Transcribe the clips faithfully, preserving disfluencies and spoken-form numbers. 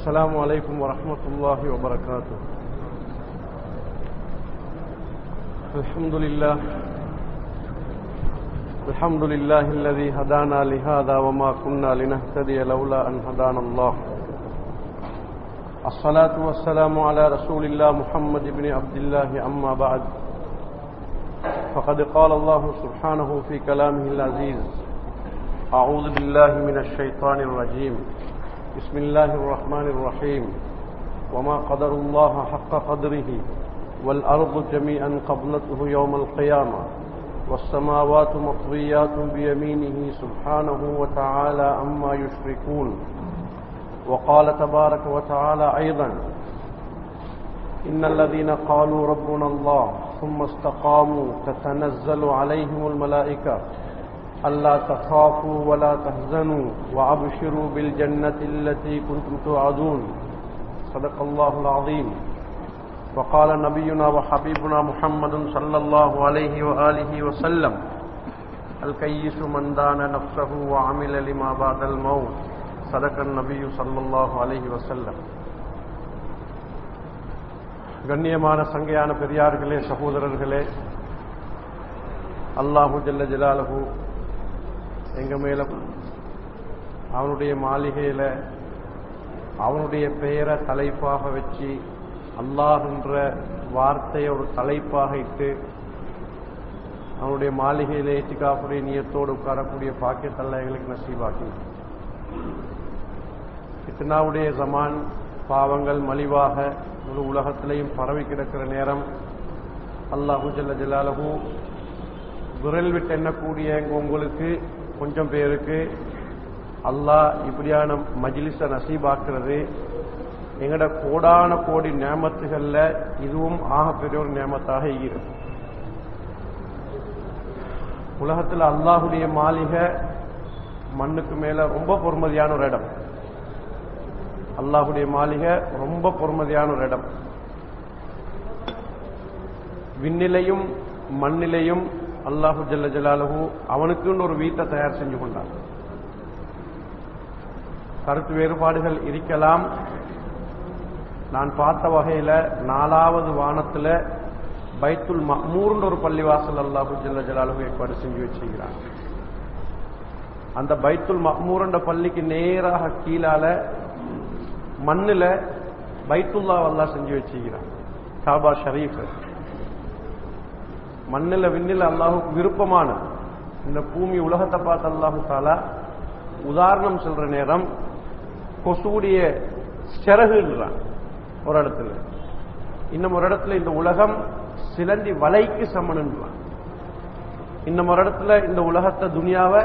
السلام عليكم ورحمة الله وبركاته. الحمد لله الحمد لله الذي هدانا لهذا وما كنا لنهتدي لولا أن هدانا الله. الصلاة والسلام على رسول الله محمد بن عبد الله. أما بعد، فقد قال الله سبحانه في كلامه العزيز: أعوذ بالله من الشيطان الرجيم. بسم الله الرحمن الرحيم. وما قدر الله حق قدره والأرض جميعا قبضته يوم القيامة والسماوات مطويات بيمينه سبحانه وتعالى عما يشركون. وقال تبارك وتعالى أيضا: إن الذين قالوا ربنا الله ثم استقاموا تتنزل عليهم الملائكة ألا تخافوا ولا تحزنوا وأبشروا بالجنة التي كنتم توعدون. صدق الله العظيم. وقال نبينا وحبيبنا محمد صلى الله عليه وآله وسلم: الكيس من دان نفسه وعمل لما بعد الموت. صدق النبي صلى الله عليه وسلم. கண்ணியமான சங்கையான பெரியார்களே, சகோதரர்களே, அல்லாஹு ஜல்ல ஜலாலுஹு எங்க மேல அவனுடைய மாளிகையில அவனுடைய பெயரை தலைப்பாக வச்சு அல்லாஹ் என்ற வார்த்தையை ஒரு தலைப்பாக இட்டு அவனுடைய மாளிகையில ஏற்றிக்காப்புடைய நியத்தோடு உட்காரக்கூடிய பாக்கியத்தல்ல எங்களுக்கு நசீபாக்கி, இத்தனாவுடைய ஜமான் பாவங்கள் மலிவாக முழு உலகத்திலையும் பரவி கிடக்கிற நேரம் அல்லாஹு ஜல்ல ஜலாலுஹு விரல் விட்டு எண்ணக்கூடிய உங்களுக்கு கொஞ்சம் பேருக்கு அல்லாஹ் இப்படியான மஜ்லிஸ நசீபாக்குறது எங்கட கோடான கோடி நியமத்துகள்ல இதுவும் ஆகப்பெரிய ஒரு நியமத்தாக இருக்கிறது. உலகத்தில் அல்லாஹுடைய மாளிகை மண்ணுக்கு மேல ரொம்ப பொறுமதியான ஒரு இடம். அல்லாஹுடைய மாளிகை ரொம்ப பொறுமதியான ஒரு இடம். விண்ணிலையும் மண்ணிலையும் அல்லாஹு ஜல்ல ஜலாலுஹு அவனுக்குன்னு ஒரு வீட்டை தயார் செஞ்சு கொண்டான். கருத்து வேறுபாடுகள் இருக்கலாம். நான் பார்த்த வகையில நாலாவது வானத்துல பைத்துல் மஅமூர்ன்ற ஒரு பள்ளிவாசல் அல்லாஹு ஜல்ல ஜலாலுஹு ஏற்பாடு செஞ்சு வச்சுக்கிறான். அந்த பைத்துல் மஅமூர்ன்ற பள்ளிக்கு நேராக கீழால மண்ணுல பைத்துல்லா அல்லாஹ் செஞ்சு வச்சுக்கிறான். காபா ஷரீஃப் மண்ணில் விண்ணில் அல்லாஹுக்கு விருப்பமான இந்த பூமி உலகத்தை பார்த்து அல்லாஹு தாலா உதாரணம் சொல்ற நேரம் கொசுடைய சிறகுன்றான் ஒரு இடத்துல, இன்னும் ஒரு இடத்துல இந்த உலகம் சிலந்தி வலைக்கு சமன்ன்றான், இன்னும் ஒரு இடத்துல இந்த உலகத்தை துனியாவை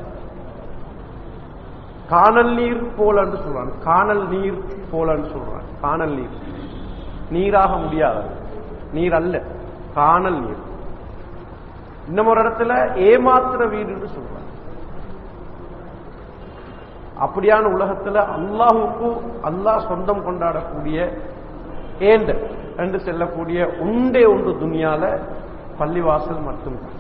காணல் நீர் போலன்னு சொல்றான். காணல் நீர் போலன்னு சொல்றான். காணல் நீர் நீராக முடியாது, நீர் அல்ல, காணல் நீர். இன்னும் ஒரு இடத்துல ஏமாத்திர வீடுன்னு சொல்றாங்க. அப்படியான உலகத்துல அல்லாஹுக்கு அல்லாஹ் சொந்தம் கொண்டாடக்கூடிய ஏண்ட என்று செல்லக்கூடிய உண்டே ஒன்று துனியால பள்ளிவாசல் மட்டும்தான்.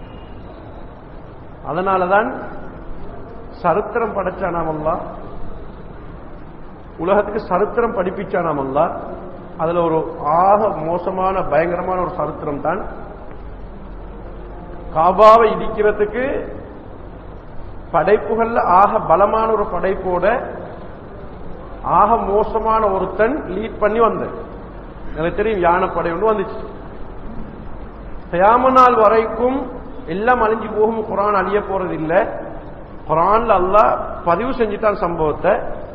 அதனாலதான் சரித்திரம் படைச்சானாம் அல்லாஹ், உலகத்துக்கு சரித்திரம் படிப்பிச்சானாம் அல்லாஹ். அதுல ஒரு ஆக மோசமான பயங்கரமான ஒரு சரித்திரம் தான் காபாவை இடிக்கிறதுக்கு படைப்புகள்ல ஆக பலமான ஒரு படைப்போட ஆக மோசமான ஒருத்தன் லீட் பண்ணி வந்த, எனக்கு தெரியும், யானைப்படை ஒன்று வந்துச்சு. கியாமத் நாள் வரைக்கும் எல்லாம் அழிஞ்சு போகும், குர்ஆன் அழிய போறது இல்லை. குர்ஆன்ல அல்லாஹ் பதிவு செஞ்சுட்டான் சம்பவத்தை.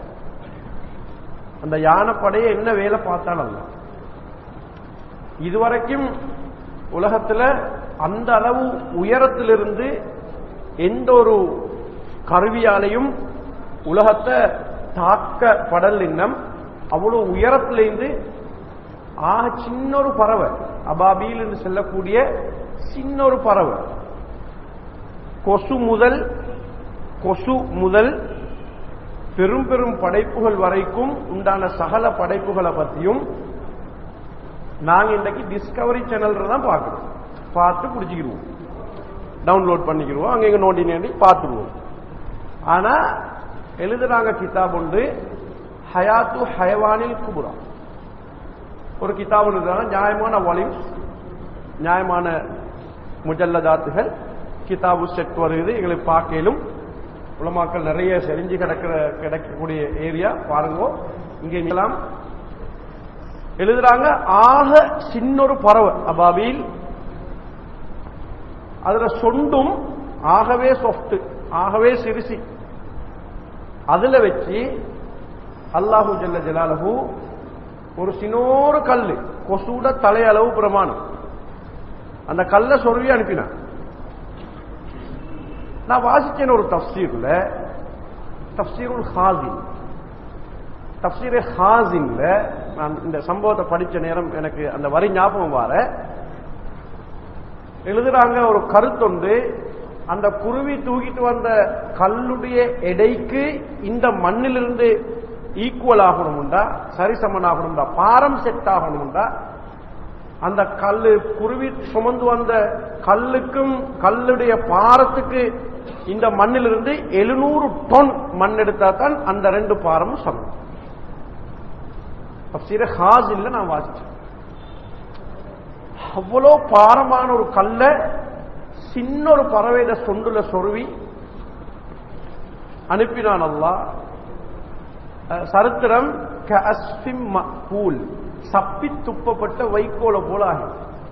அந்த யானைப்படையை என்ன வேலை பார்த்தாலும் அல்ல, இதுவரைக்கும் உலகத்துல அந்த அளவு உயரத்திலிருந்து எந்த ஒரு கருவியாலையும் உலகத்தை தாக்கப்படல் இன்னம். அவ்வளவு உயரத்திலிருந்து ஆக சின்ன ஒரு பறவை, அபாபீல் என்று செல்லக்கூடிய சின்ன ஒரு பறவை, கொசு முதல் கொசு முதல் பெரும் பெரும் படைப்புகள் வரைக்கும் உண்டான சகல படைப்புகளை பற்றியும் நாங்க இன்றைக்கு டிஸ்கவரி சேனல் தான் பார்க்கிறோம். பார்த்து பிடிச்சிக்கிடுவோம், டவுன்லோட் பண்ணிக்கிடுவோம், அங்க எங்க நோண்டி நேண்டி பார்த்துருவோம். ஆனா எழுதுறாங்க கிதாப் உண்டு, ஹயாத்து ஹயவானில் குபுரா ஒரு கிதாப் எழுதுறாங்க. நியாயமான வால்யூம்ஸ், நியாயமான முஜல்லதாத்துகள், கிதாபு செட் வருகிறது. எங்களுக்கு பார்க்கலும் உலமாக்கள் நிறைய செறிஞ்சு கிடக்கிற கிடைக்கக்கூடிய ஏரியா பாருங்க. இங்கே எல்லாம் எழுதுறாங்க. ஆக சின்னொரு பறவை அபாபில், அதுல சொண்டும் ஆகவே சொஃப்ட், ஆகவே சிறுசி. அதுல வச்சு அல்லாஹு ஜல்ல ஜலாலுஹு ஒரு சின்னோரு கல்லு, கொசூட தலையளவு பிரமாணம், அந்த கல்ல சொருவி அனுப்பினான். நான் வாசிச்சேன் ஒரு தஃப்சீர்ல, தஃப்சீருல் ஹாஸின், தஃப்சீர் ஹாஸின்ல நான் இந்த சம்பவத்தை படிச்ச நேரம் எனக்கு அந்த வரி ஞாபகம் வர எழுதுறாங்க. ஒரு கருத்தொண்டு, அந்த குருவி தூக்கிட்டு வந்த கல்லுடைய எடைக்கு இந்த மண்ணிலிருந்து ஈக்குவல் ஆகணும்டா, சரிசமன் ஆகணும்டா, பாரம் செட் ஆகணும்டா, அந்த கல்லு குருவி சுமந்து வந்த கல்லுக்கும் கல்லுடைய பாரத்துக்கு இந்த மண்ணிலிருந்து எழுநூறு டன் மண் எடுத்தா தான் அந்த ரெண்டு பாரமும் சமம். தஃப்சீர் ஹாஸின்ல நான் வாசிச்சேன். அவ்வளோ பாரமான ஒரு கல்ல சின்ன ஒரு பறவையிட சொண்டுல சொருவி அனுப்பினான் அல்லாஹ். சரித்திரம் கஅஸ்ஃபிம் மஅகூல், சப்பி துப்பப்பட்ட வைக்கோல போல ஆகி.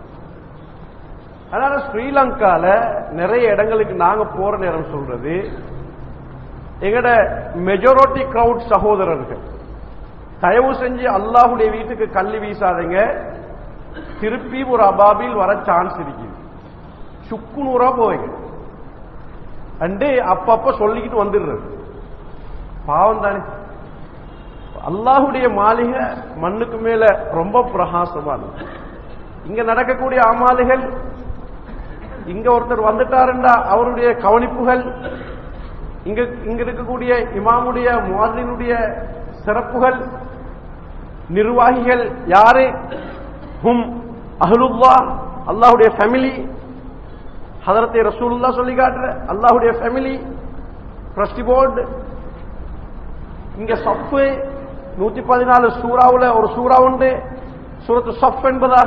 அதனால ஸ்ரீலங்கால நிறைய இடங்களுக்கு நாங்க போற நேரம் சொல்றது, எங்கட மெஜாரிட்டி கிரவுட் சகோதரர்கள் தயவு செஞ்சு அல்லாஹுடைய வீட்டுக்கு கல்வி வீசாதீங்க, திருப்பி ஒரு அபாபில் வர சான்ஸ் இருக்குது, சுக்கு நூறா போவீங்க அண்டு அப்பப்ப சொல்லிக்கிட்டு வந்துடுறது. பாவம் தானே. அல்லாஹுடைய மாளிகை மண்ணுக்கு மேல ரொம்ப பிரகாசமானது. இங்க நடக்கக்கூடிய அமாலிகள், இங்க ஒருத்தர் வந்துட்டாருண்டா அவருடைய கவனிப்புகள், இங்க இங்க இருக்கக்கூடிய இமாமுடைய முஅஸ்ஸினுடைய சிறப்புகள், நிர்வாகிகள் யாரு, ஹும் அஹ்லுல்லாஹ், அல்லாஹ்வுடைய ஃபேமிலி, ஹதரத் ரசூலுல்லாஹ் சொல்லி காட்டுற அல்லாஹ்வுடைய ஃபேமிலி, ட்ரஸ்டி போர்டு, இங்க சஃப் நூத்தி பதினாலு சூறாவுல ஒரு சூறா உண்டு, சூரத்து சஃப் என்பதாக,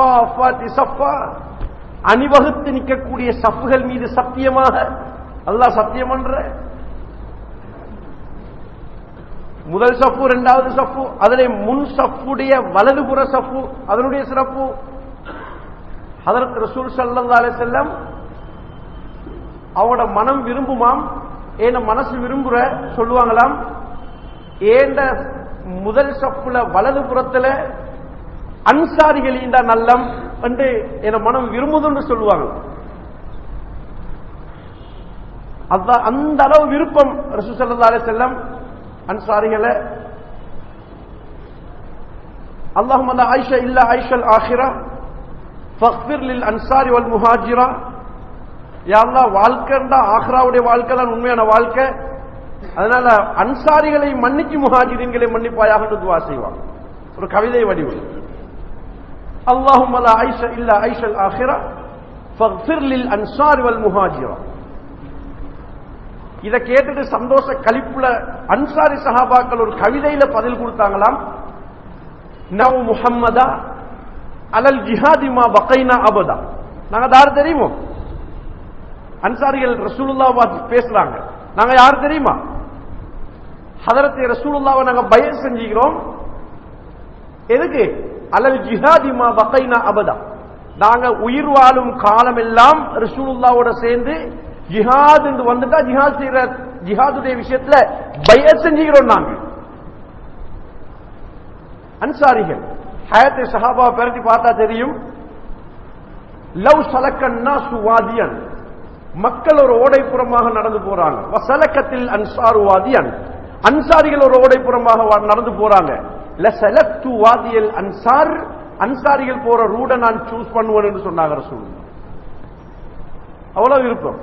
அணிவகுத்து நிற்கக்கூடிய சஃப்கள் மீது சத்தியமாக அல்லாஹ் சத்தியம் பண்ற. முதல் சஃப்பு, இரண்டாவது சஃப்பு, அதிலே முன் சஃப்புடைய வலதுபுற சஃப்பு, அதனுடைய சிறப்பு. ஹதரத் ரசூல் ஸல்லல்லாஹு அலைஹி வஸல்லம் அவட மனம் விரும்புமாம், ஏன மனசு விரும்புற சொல்லுவாங்களாம், ஏண்ட முதல் சஃப்புல வலது புறத்துல அன்சாரிகள் இந்த நல்லம் என்று என மனம் விரும்புதுன்னு சொல்லுவாங்க. அந்த அளவு விருப்பம் ரசூல் ஸல்லல்லாஹு அலைஹி வஸல்லம் அன்சாரிகளை. அல்லாஹும்ம லா ஐஷ இல்லா ஐஷல் ஆখিরা ஃபக்ஃபிர் லில் அன்சாரி வல் முஹாஜிரா. யா அல்லாஹ், வாழ்க்கைண்டா ஆখিরাவுடைய வாழ்க்கை தான் உண்மையான வாழ்க்கை, அதனால அன்சாரிகளை மன்னிச்சு முஹாஜிரின்களை மன்னிப்பாயாக துஆ செய்வாங்க. ஒரு கவிதை வடிவு. அல்லாஹும்ம லா ஐஷ இல்லா ஐஷல் ஆখিরা ஃபக்ஃபிர் லில் அன்சாரி வல் முஹாஜிரா. இத கேட்டுட்டு சந்தோஷ கலிப்புல அன்சாரி சஹாபாக்கள் ஒரு கவிதையில பதில் கொடுத்தாங்களாம். நவ் முஹம்மதா அலல் ஜிஹாதி மா பகைனா அபதா. நாங்க யாரு தெரியுமோ? அன்சாரிகள் ரசூலுல்லாஹ் வாசி பேசுறாங்க. நாங்க யாரு தெரியுமா? ஹதரத் ரசூலுல்லாஹ்வை நாங்க பைஅத் செஞ்சுக்கிறோம். எதுக்கு? அலல் ஜிஹாதி மா பகைனா அபதா. நாங்க உயிர் வாழும் காலம் எல்லாம் ரசூலுல்லாஹ்வோட சேர்ந்து ஜிஹாத் என்று வந்துட்டா ஜிஹாத் செய்யற ஜிஹாதுடைய விஷயத்துல பைஅத் செஞ்சுக்கிறோம் நாங்க. அன்சாரிகள் ஹயாத் சஹாபா பரட்டி பார்த்தா தெரியும். லவ் சலக்கன் நாசு வாதியன், மக்கள் ஒரு ஓடைப்புறமாக நடந்து போறாங்க. வசலக்கத்தில் அன்சாரு வாதியன், அன்சாரிகள் ஒரு ஓடைப்புறமாக நடந்து போறாங்க. லசலக்து வாதியல் அன்சார், அன்சாரிகள் போற ரூட நான் சூஸ் பண்ணுவேன் என்று சொன்னாங்க ரசூலுல்லாஹ். அவ்வளவு விருப்பம்.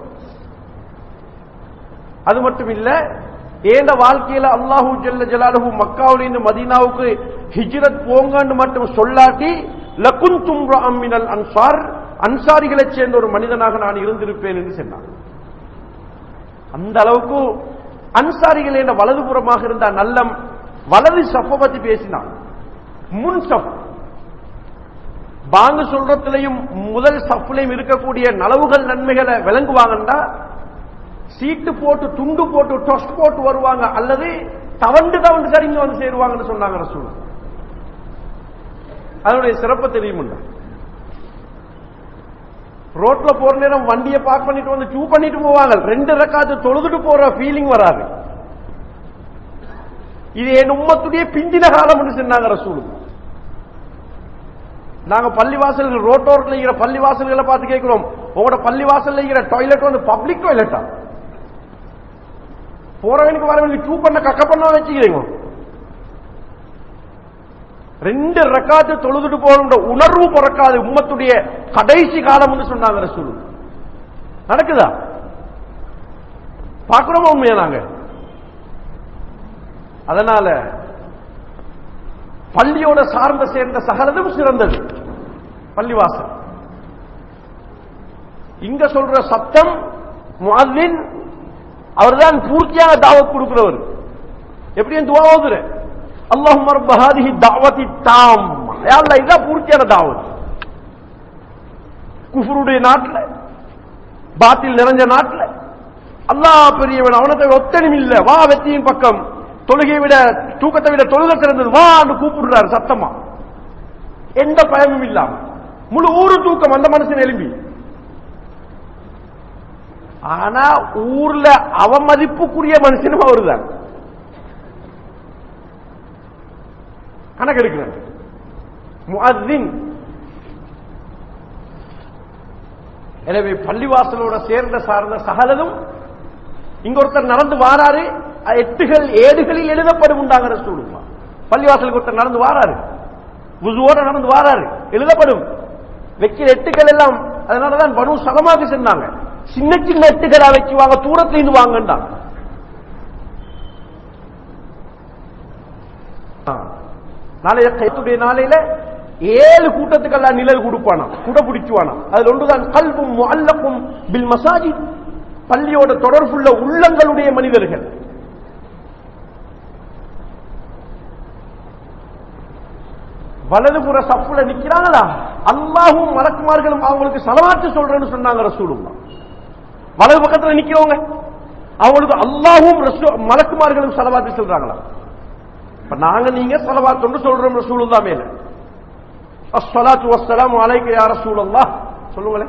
அது மட்டும் இல்ல, ஏண்ட வாழ்க்கையில அல்லாஹு ஜல்ல ஜலாலுஹு மக்காவிலிருந்து மதீனாவுக்கு ஹிஜ்ரத் போங்கன்னு மட்டும் சொல்லாட்டி லகுந்தும் ரஅம் மினல் அன்சார், அன்சாரிகளை சேர்ந்த ஒரு மனிதனாக நான் இருந்திருப்பேன் என்று சொன்னார். அந்த அளவுக்கு அன்சாரிகள் என்ற வலதுபுறமாக இருந்த நல்லம் வலது சஃப பத்தி பேசினான். முன் சஃப் பாங்கு சொல்றதுலையும் முதல் சஃப்லையும் இருக்கக்கூடிய நலவுகள் நன்மைகளை விளங்குவாங்கன்னா சீட்டு போட்டு துண்டு போட்டு டொஸ்ட் போட்டு வருவாங்க, அல்லது தவண்டு தவண்டு சரிந்து வந்து சேருவாங்கன்னு சொன்னாங்க ரசூல். அதனுடைய சிறப்பு தெரியும். ரோட்ல போற நேரம் வண்டியை பார்க் பண்ணிட்டு வந்து சூ பண்ணிட்டு போவாங்க, ரெண்டு ரக்காத்து தொழுதுட்டு போற ஃபீலிங் வராது. இது என் உம்மத்துடைய பிந்தின காலம் சொன்னாங்க ரசூல். நாங்க பள்ளிவாசல்கள் ரோட்டோரத்தில் இருக்கிற பள்ளிவாசல்களை பார்த்து கேட்கிறோம், உங்களோட பள்ளிவாசல் இருக்கிற டாய்லெட் வந்து பப்ளிக் டாய்லெட்டா? போறவனுக்கு வரவனுக்கு சூ பண்ண கக்க பண்ண வச்சுக்கிறீங்க. ரெண்டு ரக்காத்து தொழுதுட்டு போற உணர்வு பிறக்காது உம்மத்துடைய கடைசி காலம் சொன்னாங்க ரசூல். நடக்குதா? பார்க்கிறோமா உண்மையா? நாங்க அதனால பள்ளியோட சார்ந்த சேர்ந்த சகலதும் சிறந்தது பள்ளிவாசல். இங்க சொல்ற சத்தம் முஅzzின் அவர்தான் பூர்த்தியான தாவத் கொடுக்கிறவர். எப்படி துஆ ஓதுற? அல்லாஹும்ம ரப்ப ஹாதிஹி தஅவத்தி தாம்மா, யா அல்லாஹ் இதான் பூர்த்தியான தாவத். குஃப்ருடைய நாட்டுல, பாத்தில் நிறைஞ்ச நாட்டுல அல்லாஹ் பெரியவன், அவனத்தை ஒத்தனும் இல்ல, வா வெற்றியின் பக்கம், தொழுகை விட தூக்கத்தை விட தொழுகை சிறந்தது, வா என்று கூப்பிடுறாரு சத்தமா, எந்த பயமும் இல்லாம. முழு ஊரு தூக்கம் அந்த மனுஷன் எழும்பி. ஆனா ஊர்ல அவமதிப்புக்குரிய மனுஷனும் அவருதான். கணக்கெடுக்கிறார் முஅzzின். எனவே பள்ளிவாசலோட சேர்ந்த சார்ந்த சகலதும். இங்க ஒருத்தர் நடந்து வாராரு, எட்டுகள் ஏடுகளில் எழுதப்படும் உண்டாங்க ரசூலுல்லாஹ். பள்ளிவாசலுக்கு ஒருத்தர் நடந்து வாராரு, வுதுவோட நடந்து வாராரு, எழுதப்படும். வைக்கிற எட்டுகள் எல்லாம். அதனாலதான் பனு சலமாக்கு சொன்னாங்க, சின்ன சின்ன எட்டுகளா வைக்குவாங்க, தூரத்துல இருந்து வாங்கண்டாங்க. நாளைய கைத்துடைய நாளையில ஏழு கூட்டத்துக்கெல்லாம் நிழல் கொடுப்பானா, குட பிடிச்சுவானா. அதுல ஒன்றுதான் கல்பும் முஅல்லகும் பில் மசாஜித், பள்ளியோட தொடர்புள்ள உள்ளங்களுடைய மனிதர்கள். வலதுபுற சப்புல நிக்கிறாங்களா, அல்லாஹும் மலக்குமார்களும் அவங்களுக்கு ஸலவாத்து சொல்றேன்னு சொன்னாங்க ரசூலுல்லாஹ். வலது பக்கத்துல நிக்கிறவங்க அவங்களுக்கு அல்லாஹும் மலக்குமார்களும் ஸலவாத்து சொல்றாங்களா? இப்ப நாங்க நீங்க ஸலவாத்து சொல்றோம் ரசூலுல்லாஹ் மேல. அஸ்ஸலாத்து வஸ்ஸலாமு அலைக்க யா ரசூலல்லாஹ் சொல்லுங்களே.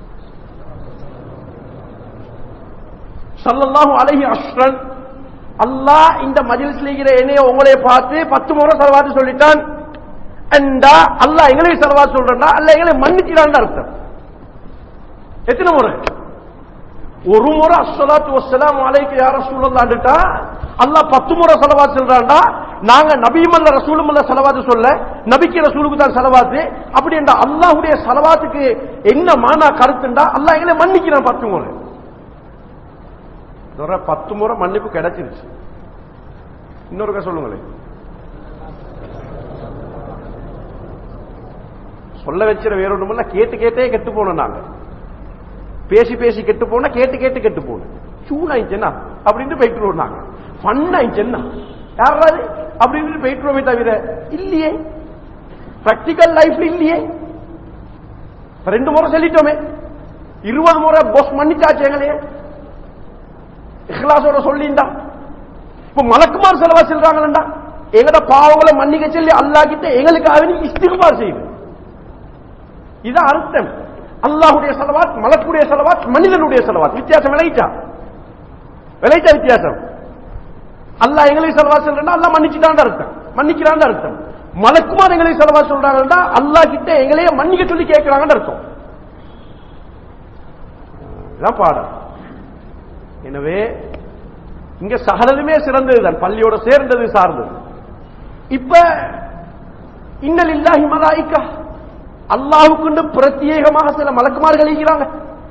ஸல்லல்லாஹு அலைஹி அஷ்ரன், அல்லாஹ் இந்த மஜ்லிஸ்ல இருக்கிற என்னைய உங்களை பார்த்து பத்து முறை ஸலவாத்து சொல்லிட்டான். அண்டா அல்லாஹ் எங்களை ஸலவாத்து சொல்றா, அல்லாஹ் எங்களை மன்னிக்கிறான்னு அர்த்தம். எத்தனை முறை? ஒரு முறை அஸ்ஸலாத்து வஸ்ஸலாமு அலைக்க யா ரசூலல்லாஹ்டா அல்லாஹ் பத்து முறை ஸலவாத் சொல்றான்டா. நாங்க நபியுமல்ல ரசூலுமல்ல ஸலவாத் சொல்ல, நபிக்கு ரசூலுக்கு தான் ஸலவாத். அப்படி என்ற அல்லாஹ்வுடைய ஸலவாத்துக்கு என்ன மானா கருத்துண்டா, அல்லாஹ் எங்களை மன்னிக்கிறான் பத்து முறை. பத்து முறை மன்னிப்பு கிடைச்சிருச்சு. இன்னொருக்க சொல்லுங்களேன். சொல்ல வச்சிட வேற ஒண்ணுமில்ல, கேட்டு கேட்டே கெட்டு போனோம். நாங்க பேசி பேசி கெட்டு போனா, கேட்டு கேட்டு கெட்டு போனோம். சூன் ஆயிடுச்சுன்னா அப்படின்னு போயிட்டு நாங்க ஃபன் ஆயிடுச்சுன்னா யாராவது அப்படின்னு போயிட்டுருவோமே தவிர இல்லையே, பிராக்டிக்கல் லைஃப்ல இல்லையே. ரெண்டு முறை சொல்லிட்டோமே, இருபது முறை போஸ் மன்னிச்சாச்சு எங்களையே இஹ்லாஸோட சொல்லிண்டா. இப்ப மலக்குமார் செலவா சொல்றாங்களா, எங்கட பாவங்களை மன்னிக்க சொல்லி அல்லாஹ் கிட்ட எங்களுக்காக இஸ்திக்பார் செய்யுது. இதான் அர்த்தம். அல்லாஹ்வுடைய ஸலவாத், மலக்குடைய ஸலவாத், மனிதனுடைய ஸலவாத் வித்தியாசம் விளையிட்டா விளையிட்டா வித்தியாசம். அல்லாஹ் எங்களை ஸலவாத் சொல்றா, அல்லாஹ் மன்னிச்சுட்டான் அர்த்தம், மன்னிக்கிறான் அர்த்தம். மலக்குமார் எங்களை ஸலவாத் சொல்றாங்கன்னா அல்லாஹ் கிட்ட எங்களையே மன்னிக்க சொல்லி கேட்கிறாங்கன்னு அர்த்தம். இதான் பாடம். எனவே இங்க சகலதுமே சிறந்ததுதான், பள்ளியோட சேர்ந்தது சார்ந்தது. இப்ப இன்னலில்லாஹி மலாயிகா, அல்லாஹ்வுக்கு பிரத்யேகமாக சில மலக்குமார்கள் இருக்கிறாங்க.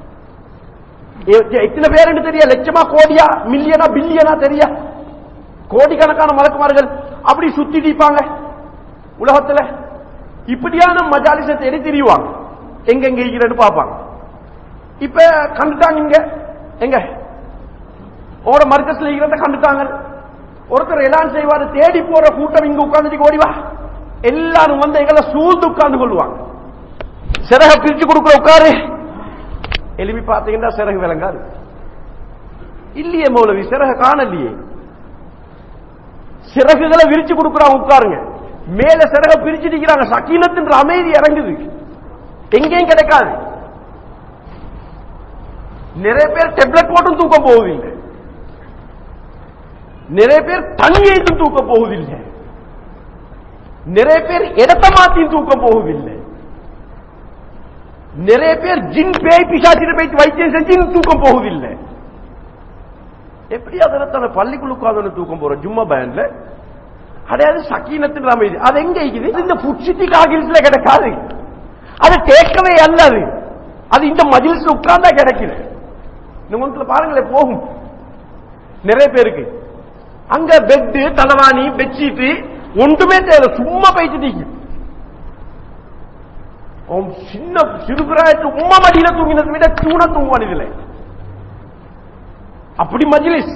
எத்தனை பேர் என்று தெரியா, லட்சமா கோடியா மில்லியனா பில்லியனா தெரியா, கோடிக்கணக்கான மலக்குமார்கள் அப்படி சுத்தி தீப்பாங்க உலகத்துல. இப்படியான மஜாலிஸை தேடி தெரியுவாங்க, எங்க எங்க இருக்கிறன்னு பார்ப்பாங்க. இப்ப கண்டுட்டாங்க, இங்க எங்க ஓட மர்க்கஸ்ல இருக்கிறத கண்டுட்டாங்க. ஒருத்தர் எல்லாம் செய்வாரு, தேடி போற கூட்டம் இங்க உட்கார்ந்துட்டு ஓடிவா, எல்லாரும் வந்து எங்களை சூழ்ந்து உட்கார்ந்து கொள்வாங்க. சிறக பிரிச்சு கொடுக்குற உட்காரு, எலும்பி பார்த்தீங்கன்னா சிறகு விளங்காது. இல்லையே மௌலவி, சிறக காணலையே. சிறகுகளை விரிச்சு கொடுக்குறாங்க, உட்காருங்க. மேல சிறக பிரிச்சு நிற்கிறாங்க, சக்கீனத்தின் அமைதி இறங்குது, எங்கேயும் கிடைக்காது. நிறைய பேர் டெப்லெட் போட்டும் தூக்கம் போவதில்லை, நிறைய பேர் தண்ணியையும் தூக்கம் போவதில்லை, நிறைய பேர் இடத்த மாத்தியும் தூக்கம் போவதில்லை, நிறைய பேர் ஜின் பேய் பிசாசின போய் வைத்தியம் செஞ்சு தூக்கம் போவதில்லை. எப்படி அதனால பள்ளிக்குள் உட்கார்ந்து தூக்கம் போற ஜும்மா பயன்ல அடையாது சக்கீனத்தின் அமைதி. அது எங்க இருக்குது? இந்த புட்சிட்டி காகில்ஸ்ல கிடைக்காது, அது கேட்கவே அல்லது, அது இந்த மஜிலிஸ்ல உட்கார்ந்தா கிடைக்குது. நீங்க பாருங்களேன், போகும் நிறைய பேருக்கு அங்க பெட்டு தலைவாணி பெட்ஷீட்டு ஒன்றுமே தேவை, சும்மா போயிட்டு சின்ன சிறுபிராயத்து உம்மா மடியில தூங்கினது விட தூண தூங்குவானிதில்லை. அப்படி மஜ்லிஸ்.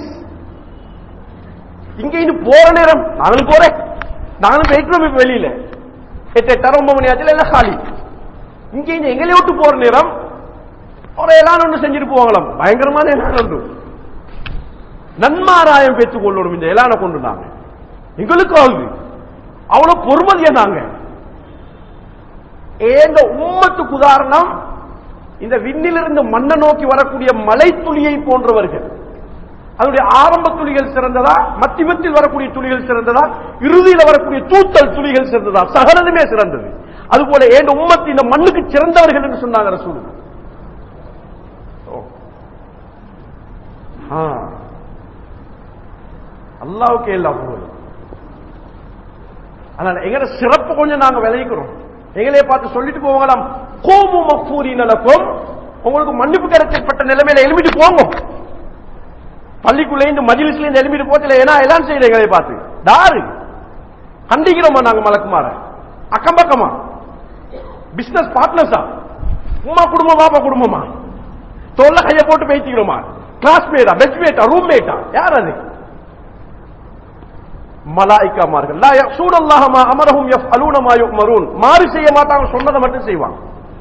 இங்க இன்னும் போற நேரம் நாங்களும் போறேன், நாங்களும் போயிட்டு வெளியில எட்டு எட்டாயிரம் ஒன்பது மணி ஆச்சு எல்லாம் காலி. இங்க இந்த எங்களை விட்டு போற நேரம் ஒரு எல்லாம் ஒன்று செஞ்சுட்டு போவாங்களாம், பயங்கரமான எல்லாம் ஒன்று. நன்மாராயம் பெற்றுக் கொள்ளணும் இந்த எலான கொண்டு நாங்க எங்களுக்கு ஆகுது அவ்வளவு பொறுமதியா நாங்க. ஏந்த உம்மத்துக்கு உதாரணம் இந்த விண்ணிலிருந்து மண்ணை நோக்கி வரக்கூடிய மலை துளியை போன்றவர்கள். அதனுடைய ஆரம்ப துளிகள் சிறந்ததா, மத்தியமத்தில் வரக்கூடிய துளிகள் சிறந்ததா, இறுதியில் வரக்கூடிய தூத்தல் துளிகள் சிறந்ததா? சகலதுமே சிறந்தது. அதுபோல ஏந்த உம்மத்து இந்த மண்ணுக்கு சிறந்தவர்கள் என்று சொன்னாங்க ரசூல். அல்லாவுக்கு எல்லாம் போகுது. அதனால எங்க சிறப்பு கொஞ்சம் நாங்க விளைவிக்கிறோம். எங்களையே பார்த்து சொல்லிட்டு போவாங்களாம், கோமு மக்பூரி நலக்கும், உங்களுக்கு மன்னிப்பு கிடைக்கப்பட்ட நிலைமையில எழுப்பிட்டு போங்க. பள்ளிக்குள்ளே இந்த மஜ்லிஸ்ல இருந்து எழுப்பிட்டு போச்சல, ஏன்னா எல்லாம் செய்யல எங்களை பார்த்து தாரு கண்டிக்கிறோமா நாங்க மலக்குமார அக்கம் பக்கமா பிசினஸ் பார்ட்னர்ஸா, உமா குடும்பம் பாப்பா குடும்பமா, தோல்ல கைய போட்டு பேசிக்கிறோமா, கிளாஸ்மேட்டா பெட்மேட்டா ரூம்மேட்டா, யார் அது? மலாயிக்காமார்கள். லா யஸூனல்லாஹ மா அமரஹும் யஃஅலூன மா யுமரூன், மாறு செய்ய மாட்டாங்க, சொன்னதை மட்டும் செய்வாங்க.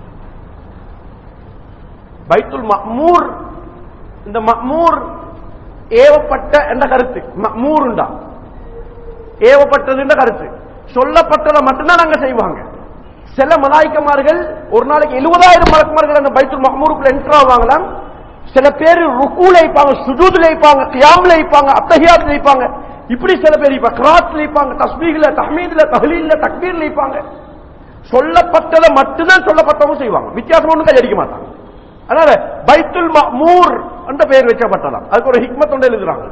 பைத்துல் மஅமூர், இந்த மஅமூர் ஏவப்பட்ட என்ற கருத்து, மஅமூர் உண்டா ஏவப்பட்டது என்ற கருத்து, சொல்லப்பட்டதை மட்டும்தான் நாங்க செய்வாங்க. சில மலாயிக்கமார்கள் ஒரு நாளைக்கு எழுபதாயிரம் மலக்குமார்கள் அந்த பைத்துல் மஅமூருக்குள்ள என்டர் ஆவாங்களாம். சில பேர் ருக்கூல இருப்பாங்க, சுஜூதுல இருப்பாங்க, கியாம்ல இருப்பாங்க, அத்தஹியாத்ல இருப்பாங்க, இப்படி சில பேர் இப்ப கிராத்ல இருப்பாங்க, தஸ்பீஹ்ல தஹ்மீத்ல தஹ்லீல்ல தக்பீர்ல இருப்பாங்க. சொல்லப்பட்டதை மட்டும்தான் சொல்லப்பட்டவங்க செய்வாங்க, வித்தியாசம் ஒன்றும் கையடிக்க மாட்டாங்க. அதனால பைத்துல் மஅமூர் என்ற பெயர் வைக்கப்பட்டலாம். அதுக்கு ஒரு ஹிக்மத் ஒன்று எழுதுறாங்க.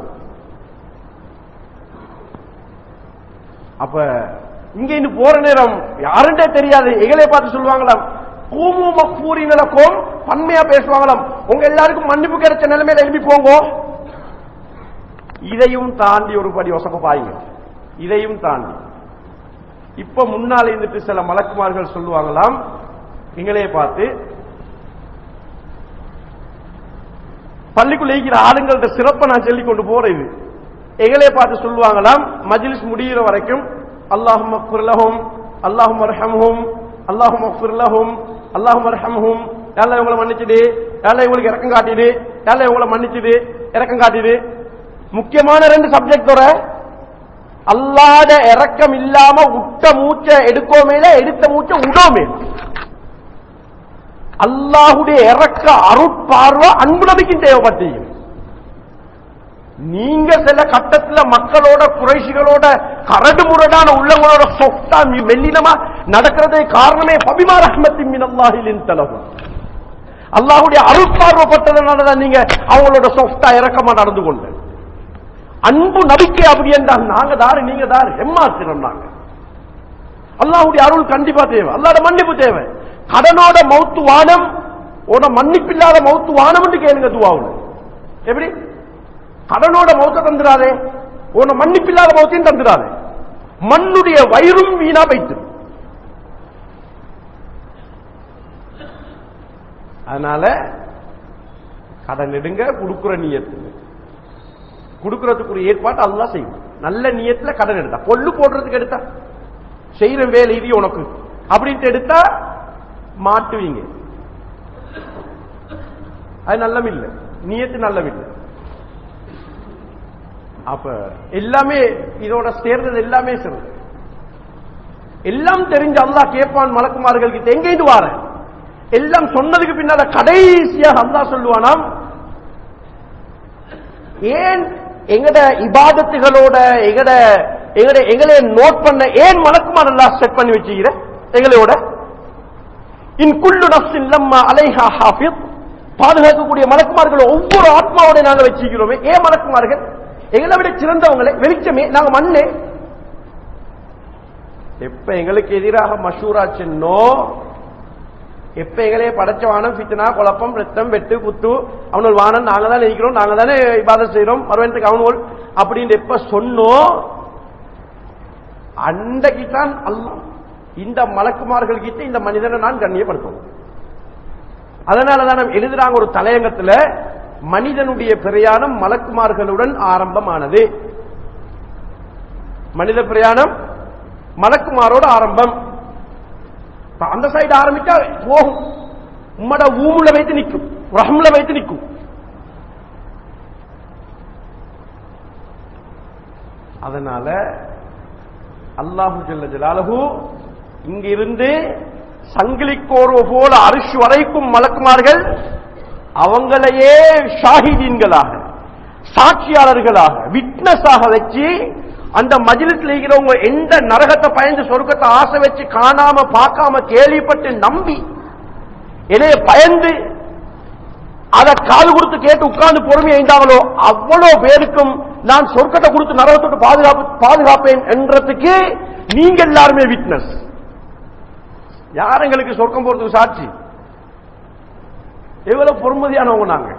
அப்ப இங்க இன்னும் போற நேரம் யாருன்றே தெரியாது, எங்களை பார்த்து சொல்லுவாங்களாம், கூமு மக்பூரி நிலக்கும், பன்மையா பேசுவாங்களாம், உங்க எல்லாருக்கும் மன்னிப்பு கிடைச்ச நிலைமையில எழுப்பி போங்க. இதையும் தாண்டி ஒரு படி வசப்ப பாயுங்க, இதையும் தாண்டி இப்ப முன்னால இருந்துட்டு சில மலக்குமார்கள் சொல்லுவாங்களாம் எங்களே பார்த்து, பள்ளிக்குள்ள இருக்கிற ஆளுங்கள்ட்ட சிறப்பை நான் சொல்லி கொண்டு போறது, எங்களே பார்த்து சொல்லுவாங்களாம் மஜ்லிஸ் முடிகிற வரைக்கும், அல்லாஹும்ம ஃபிர் லஹும் அல்லாஹும்ம அர்ஹம்ஹும் அல்லாஹும்ம ஃபிர் லஹும் அல்லாஹும்ம அர்ஹம்ஹும், யாரா இவங்களை மன்னிச்சுடு, யாரா இவங்களுக்கு இறக்கம் காட்டிடு, யாரா இவங்களை மன்னிச்சுடு இறக்கம் காட்டிடு. முக்கியமான ரெண்டு சப்ஜெக்டோட அல்லாத இறக்கம் இல்லாம உட்ட மூச்ச எடுக்கோமேல, எடுத்த மூச்ச உடோமே. அல்லாஹுடைய இறக்க அருட்பார்வை அன்பு நபிக்கும் தேவைப்பட்டீங்க. நீங்க சில கட்டத்தில் மக்களோட குறைஷிகளோட கரடு முரடான உள்ளங்களோட சொத்தா மெல்லினமா நடக்கிறதே காரணமே பபிமா ரஹ்மத்தின் மினல்லாஹிலின் தலவு, அல்லாஹுடைய அருட்பார்வைப்பட்டதுனாலதான் நீங்க அவங்களோட சொத்தா இறக்கமா நடந்து கொண்டு. அன்பு நபிக்கை அப்படி என்றால் நாங்க தாரு நீங்க தாரு எம்மாத்திரம் நாங்க. அல்லாஹுடைய அருள் கண்டிப்பா தேவை, அல்லாஹ்ட மன்னிப்பு தேவை. கடனோட மௌத்து வானம், உன மன்னிப்பில்லாத மௌத்து வானம் என்று கேளுங்க துவாவுல. எப்படி கடனோட மௌத்த தந்துடாதே, உன மன்னிப்பில்லாத மௌத்தையும் தந்துடாதே, மண்ணுடைய வயிறும் வீணா வைத்து. அதனால கடன் எடுங்க, கொடுக்கிற நியத்து கொடுக்கிறதுக்குரிய ஏற்பாடு அல்லாஹ் செய்யும். நல்ல நியத்துல கடன் எடுத்தா, பொல்லு போடுறதுக்கு எடுத்தா, செய்யற வேலை இது உனக்கு அப்படின்ட்டு எடுத்தா மாட்டுவீங்க. அது நல்லமில்லை, நியத்து நல்லமில்லை. அப்ப எல்லாமே இதோட சேர்ந்தது எல்லாமே சிறந்த எல்லாம் தெரிஞ்ச அல்லாஹ் கேட்பான் மலக்குமார்கள் கிட்ட, எங்கேந்து வார எல்லாம் சொன்னதுக்கு பின்னால கடைசியாக அல்லாஹ் சொல்லுவானாம், ஏன் எங்கட இபாதத்துகளோட எங்கட எங்கட எங்களை நோட் பண்ண ஏன் மலக்குமார் அல்லாஹ் செட் பண்ணி வச்சுக்கிற எங்களோட இன் குல்லு நஃப்ஸின் லம்மா அலைஹா ஹாஃபிஸ், பாதுகாக்கக்கூடிய மலக்குமார்கள் ஒவ்வொரு ஆத்மாவோட நாங்கள் வச்சுக்கிறோமே, ஏன் மலக்குமார்கள் எங்களை விட சிறந்தவங்களே, வெளிச்சமே, நாங்க மண்ணே. எப்ப எங்களுக்கு எதிராக மஷூராச்சுன்னோ, எப்ப எங்களே படைச்சவானம் ஃபித்னா குழப்பம் ரத்தம் வெட்டு குத்து அவனோட வானம் நாங்க தான் நினைக்கிறோம், நாங்க தானே இபாதத் செய்யறோம் மறுவனத்துக்கு அவனோல் அப்படின்னு எப்ப சொன்னோம், அன்றைக்குத்தான் அல்லாஹ் இந்த மலக்குமார்கள் கிட்ட இந்த மனிதனை நான் கண்ணியப்படுத்துவோம். அதனாலதான் நாம் எழுதுறாங்க ஒரு தலையங்கத்தில், மனிதனுடைய பிரயாணம் மலக்குமார்களுடன் ஆரம்பமானது. மனித பிரயாணம் மலக்குமாரோட ஆரம்பம். அந்த சைடு ஆரம்பிச்சா போகும், உம்மட ஊமுல வைத்து நிற்கும், ரஹ்ம்ல வைத்து நிற்கும். அதனால அல்லாஹு ஜல்ல ஜலாலுஹு இங்கிருந்து சங்கிலிக்கோர்வு போல அரிஷ் வரைக்கும் மலக்குமார்கள் அவங்களையே ஷாஹிதீன்களாக சாட்சியாளர்களாக விட்னஸாக வச்சு அந்த மஜ்லிஸ்ல இருக்கிறவங்க எந்த நரகத்தை பயந்து சொர்க்கத்தை ஆசை வச்சு காணாம பார்க்காம கேள்விப்பட்டு நம்பி என்னைய பயந்து அதை காது கொடுத்து கேட்டு உட்கார்ந்து பொறுமையை இருந்தாங்களோ அவ்வளவு பேருக்கும் நான் சொர்க்கத்தை கொடுத்து நரகத்தோடு பாதுகாப்பு பாதுகாப்பேன் என்றதுக்கு நீங்க எல்லாருமே விட்னஸ். யார் எங்களுக்கு சொர்க்கம் போறதுக்கு சாட்சி? எவ்வளவு பொறுமதியானவங்க நாங்க.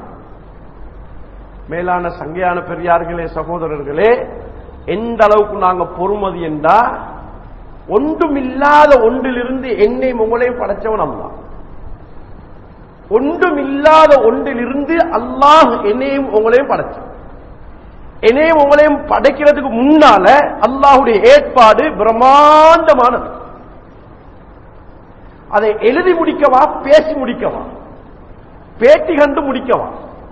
மேலான சங்கையான பெரியார்களே சகோதரர்களே, எந்த அளவுக்கு நாங்க பொறுமதி என்றா, ஒன்றுமில்லாத ஒன்றிலிருந்து என்னையும் உங்களையும் படைச்சவன் அல்லாஹ். ஒன்றுமில்லாத ஒன்றிலிருந்து அல்லாஹ் என்னையும் உங்களையும் படைச்சான். என்னையும் உங்களையும் படைக்கிறதுக்கு முன்னால அல்லாஹுடைய ஏற்பாடு பிரம்மாண்டமானது. அதை எழுதி முடிக்கவா, பேசி முடிக்கவா, பேட்டி கண்டு முடிக்கவா?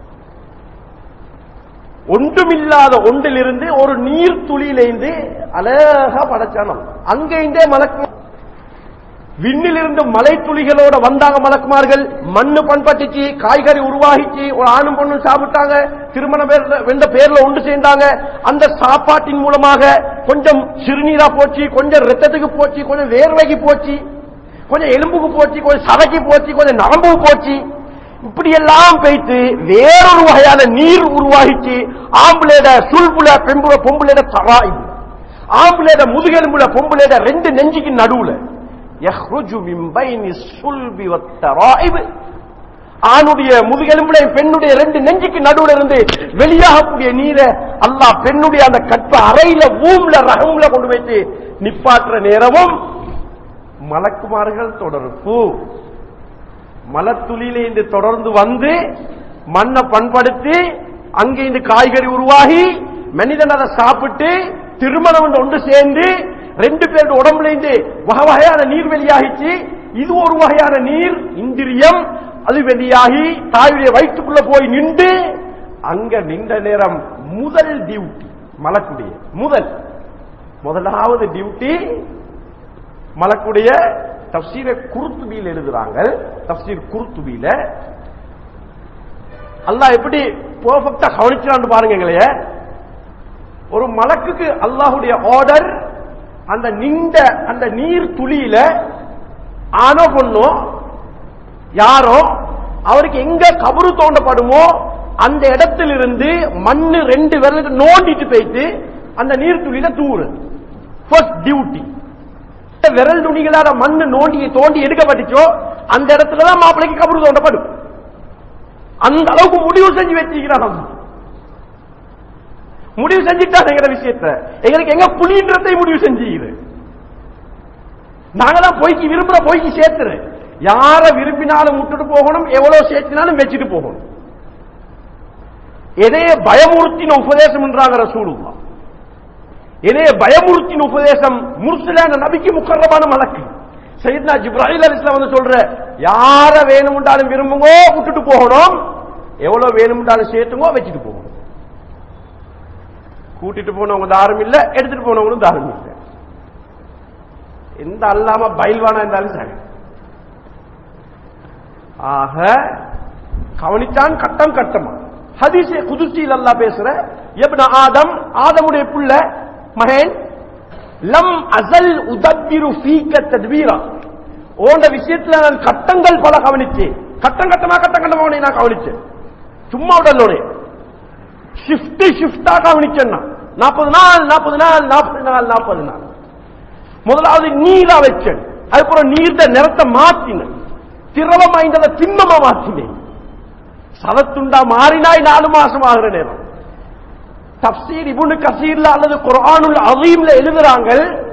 ஒன்றுமில்லாத ஒன்றிலிருந்து ஒரு நீர் துளியிலிருந்து அழகா படைச்சான். அங்கே மலக்கு விண்ணிலிருந்து மலை துளிகளோட வந்தாங்க மலக்குமார்கள். மண்ணு பண்பட்டுச்சு, காய்கறி உருவாகிச்சு, ஒரு ஆணும் பொண்ணும் சாப்பிட்டாங்க, திருமணம் என்ற பேர்ல ஒன்று சேர்ந்தாங்க. அந்த சாப்பாட்டின் மூலமாக கொஞ்சம் சிறுநீரா போச்சு, கொஞ்சம் ரத்தத்துக்கு போச்சு, கொஞ்சம் வேர்வைக்கு போச்சு, கொஞ்சம் எலும்புக்கு போச்சு, கொஞ்சம் சதைக்கு போச்சு, கொஞ்சம் நரம்புக்கு போச்சு. இப்படி எல்லாம் போயிட்டு வேறொரு வகையான நீர் உருவாகிச்சு. ஆம்புலேட சுல்புல பெம்புல பொம்புலேட தராய், ஆம்புலேட முதுகெலும்புல பொம்புலேட ரெண்டு நெஞ்சுக்கு நடுவுல ஆணுடைய முதுகெலும்புல பெண்ணுடைய ரெண்டு நெஞ்சுக்கு நடுவுல இருந்து வெளியாகக்கூடிய நீரை அல்லாஹ் பெண்ணுடைய அந்த கற்ப அறையில ஊம்ல ரகம்ல கொண்டு வைத்து நிப்பாட்டுற நேரமும் மலக்குமார்கள் தொடர்பு. மலத்துளியில இருந்து தொடர்ந்து வந்து மண்ணை பண்படுத்தி அங்கே இந்த காய்கறி உருவாகி மனிதன் அதை சாப்பிட்டு திருமணம் ஒன்று சேர்ந்து ரெண்டு பேருடைய உடம்புல இருந்து வகை வகையான நீர் வெளியாகிச்சு. இது ஒரு வகையான நீர் இந்திரியம், அது வெளியாகி தாயுடைய வயிற்றுக்குள்ள போய் நின்று அங்க நின்ற நேரம் முதல் டியூட்டி மலக்குடைய முதல் முதலாவது டியூட்டி மலக்குடைய தப்சீர குர்துபியில் எழுதுறாங்க. தப்சீர் குர்துபியில அல்லாஹ் எப்படி பெர்ஃபெக்ட்டா கவனிச்சான்னு பாருங்க. எங்களைய ஒரு மலக்குக்கு அல்லாஹுடைய ஆர்டர், அந்த நின்ற அந்த நீர் துளியில ஆனோ பொண்ணோ யாரோ அவருக்கு எங்க கபரு தோண்டப்படுமோ அந்த இடத்திலிருந்து மண்ணு ரெண்டு விரலுக்கு நோண்டிட்டு போயிட்டு அந்த நீர் துளியில தூரு. First duty. விரல் துணிகளால மண்ணு நோண்டி தோண்டி எடுக்கப்பட்டுச்சோ அந்த இடத்துலதான் மாப்பிள்ளைக்கு கபரு தோண்டப்படும். அந்த அளவுக்கு முடிவு செஞ்சு வச்சிருக்கிறான். முடிவு செஞ்சுட்டா எங்க விஷயத்தை எங்களுக்கு எங்க புலின்றதை முடிவு செஞ்சு நாங்க தான் பொய்க்கு விரும்புற பொய்க்கு சேர்த்துரு. யார விரும்பினாலும் விட்டுட்டு போகணும், எவ்வளவு சேர்த்தினாலும் வச்சுட்டு போகணும். எதையே பயமுறுத்தின உபதேசம் என்றாங்க ரசூலுல்லாஹ். என்னைய பயமுறுத்தின உபதேசம் முர்சலான நபிக்கு முக்கர்ரமான மலக்கு சையத்னா ஜிப்ராயில் அலைஹிஸ்ஸலாம் வந்து சொல்ற, யார வேணும்ன்றாலும் விரும்புங்கோ, விட்டுட்டு போகணும், எவ்வளவு வேணும்ன்றாலும் சேர்த்துங்கோ, வச்சுட்டு போகணும். கூட்டிட்டு போனவங்க தாரம் இல்ல, எடுத்துட்டு போனவங்களும் தாரம் இல்லை. எந்த அல்லாம பயில்வானா இருந்தாலும் சரி. ஆக கவனித்தான் கட்டம் கட்டமா. ஹதீஸே குதுஸில் அல்லாஹ் பேசுற, இப்னு ஆதம், ஆதமுடைய புள்ள மகன், லம் அஸல் உதப்பிரு ஃபீக தத்பீரா, ஓண்ட விஷயத்துல நான் கட்டங்கள் பல கவனிச்சேன். கட்டம் கட்டமா கட்டம் கட்டமா நான் கவனிச்சேன். சும்மா உடலோட ஷிஃப்ட் ஷிஃப்டா கவனிச்சேன். நாற்பது நாள் நாற்பது நாள் நாற்பது நாள் நாற்பது நாள் முதலாவது நீரா வச்சேன். அதுக்கப்புறம் நீர்த நிறத்தை மாற்றினேன், திரவம் ஐந்தத திண்மமா மாற்றினேன். சலத்துண்டா மாறினாய் நாலு மாசம் ஆகிற நேரம். தப்சீர் இப்னு கசீர்ல அல்லது குர்ஆனுல் அஸீம்ல எழுதுறாங்க,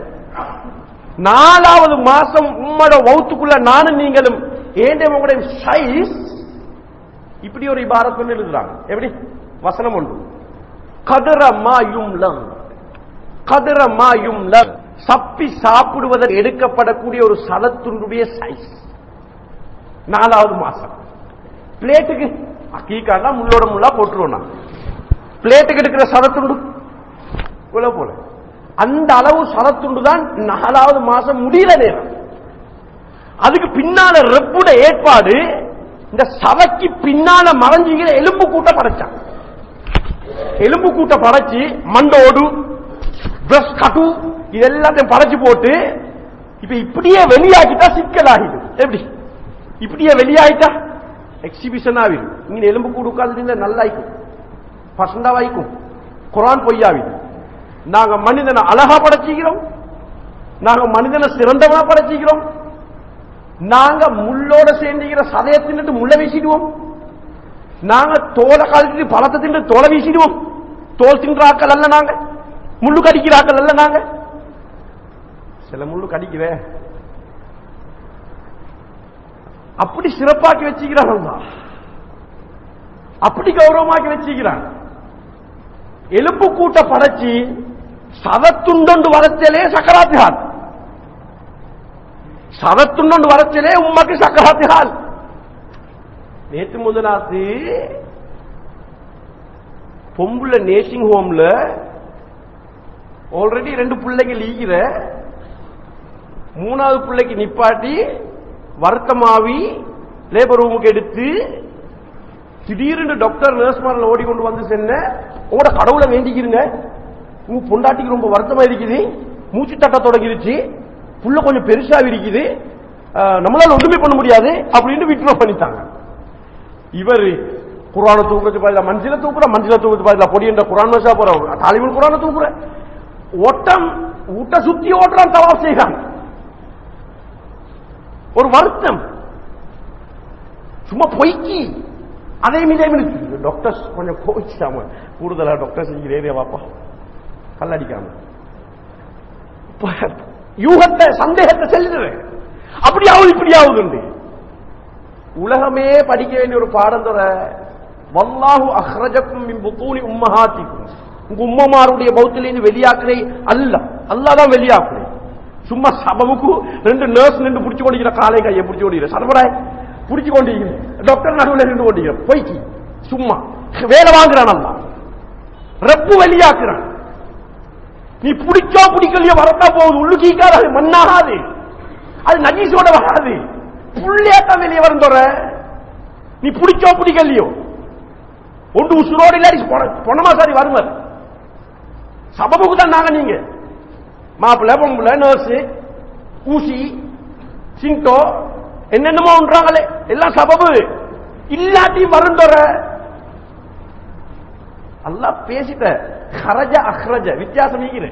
நாலாவது மாசம் உம்மோட வௌத்துக்குள்ள நானும் நீங்களும் ஏண்டே உங்களுடைய சைஸ் இப்படி ஒரு இபாரத் பண்ணி எழுதுறாங்க. எப்படி வசனம் ஒன்று, கதர மாயும்லம், கதர மாயும்லம், சப்பி சாப்பிடுவதற்கு எடுக்கப்படக்கூடிய ஒரு சலத்துண்டுடைய சைஸ் நாலாவது மாசம். பிளேட்டுக்கு அக்கீக்காண்டா முள்ளோட முள்ளா போட்டுருவோம். பிளேட்டுக்கு எடுக்கிற சலத்துண்டு போல அந்த அளவு சலத்துண்டு தான் நாலாவது மாசம் முடியல நேரம். அதுக்கு பின்னால ரெப்புட ஏற்பாடு, இந்த சதைக்கு பின்னால மறைஞ்சிக்கிற எலும்பு கூட்ட படைச்சான். எலும்பு கூட்ட படைச்சு மண்டோடு பிரஷ் கட்டு இதெல்லாத்தையும் படைச்சு போட்டு இப்ப இப்படியே வெளியாகிட்டா சிக்கலாகிடும். எப்படி இப்படியே வெளியாகிட்டா எக்ஸிபிஷன் ஆகிடும். இங்க எலும்பு கூடு உட்கார்ந்து நல்லாய்க்கும், பசண்டாவாய்க்கும், குரான் பொய்யாவிடும். நாங்க மனிதனை அழகா படைச்சிக்கிறோம், நாங்க மனிதனை சிறந்தவனா படைச்சிக்கிறோம். நாங்க முள்ளோட சேர்ந்துக்கிற சதையை தின்னுட்டு முள்ள வீசிடுவோம். நாங்க தோலை கழிச்சிட்டு பழத்தை தின்னு தோலை வீசிடுவோம். தோல் தின்றாக்கள் அல்ல நாங்க, முள்ளு கடிக்கிறாக்கள் அல்ல நாங்க. சில முள்ளு கடிக்குவே, அப்படி சிறப்பாக்கி வச்சுக்கிறான், அப்படி கௌரவமாக்கி வச்சுக்கிறான். எலும்பு கூட்ட படைச்சி சதத்துண்டு வரச்சலே சக்கராத்தியால், சதத்துண்டு வரச்சலே உம்மக்கு சக்கராத்தியால். நேற்று முதலாத்து பொம்புல நேசிங் ஹோம்ல ஆல்ரெடி ரெண்டு பிள்ளைங்க லீகிற, மூணாவது பிள்ளைக்கு நிப்பாட்டி வருத்தமாவி லேபர் ரூமுக்கு எடுத்து திடீர்னு டாக்டர் நர்ஸ்மாரில் ஓடிக்கொண்டு வந்து சென்ன, உங்களோட கடவுளை வேண்டிக்கிறீங்க, உங்க பொண்டாட்டிக்கு ரொம்ப வருத்தமா இருக்குது, மூச்சு தட்ட தொடங்கிருச்சு, புள்ள கொஞ்சம் பெருசா இருக்குது, நம்மளால ஒண்ணுமே பண்ண முடியாது அப்படின்னு விட்ரோ பண்ணிட்டாங்க. இவர் குரான தூக்குறது பாதில மஞ்சள தூக்குற, மஞ்சள தூக்குறது பாதில பொடி என்ற குரான் மசா போற தாலிபன் குரான தூக்குற, ஓட்டம் ஊட்ட சுத்தி ஓட்டுறான், தவாப் செய்கிறான். ஒரு வருத்தம் சும்மா பொய்க்கி அதே மீதே டாக்டர்ஸ் கொஞ்சம் கோவிச்சாம, கூடுதலா டாக்டர் செஞ்சுக்கிறே வாப்பா கல்லடிக்காம யூகத்தை சந்தேகத்தை செல்லுறேன். அப்படியாவது இப்படியாவது உலகமே படிக்க வேண்டிய ஒரு பாடம் தர, வல்லாஹு அஹ்ரஜக்கும் மின் புத்தூனி உம்மஹாத்திக்கும், உங்க உம்மமாருடைய பௌத்திலிருந்து வெளியாக்குறே அல்ல, அல்லாதான் வெளியாக்குறே. சும்மா சபமுக்கு ரெண்டு நர்ஸ் நின்று பிடிச்சு கொண்டிருக்கிற, காலை கையை பிடிச்சு கொண்டிருக்கிற, சரபராய் பிடிச்சு கொண்டிருக்கிற, டாக்டர் நடுவில் நின்று கொண்டிருக்கிற, போய்க்கு சும்மா வேலை வாங்குறான். அல்ல ரப்பு வெளியாக்குறான். நீ பிடிச்சோ பிடிக்கலையோ வரட்டா போகுது, உள்ளு கீக்காது, மண்ணாகாது, அது நஜீஸோட வராது, புள்ளையாத்தான் வெளியே வருந்தோற. நீ பிடிச்சோ பிடிக்கலையோ ஒன்று உசுரோடு இல்லாடி பொணமா சாரி வருவார். சபமுக்கு தான் நாங்க, நீங்க மாப்பிள்ள பொம்புல நர்ஸு ஊசி சிண்டோ என்னென்னமோ ஒன்றாங்களே எல்லாம் சபபு இல்லாட்டி வருந்தோற. அல்லா பேசிட்ட ஹரஜ அஹ்ரஜ வித்தியாசம் நீங்கிற,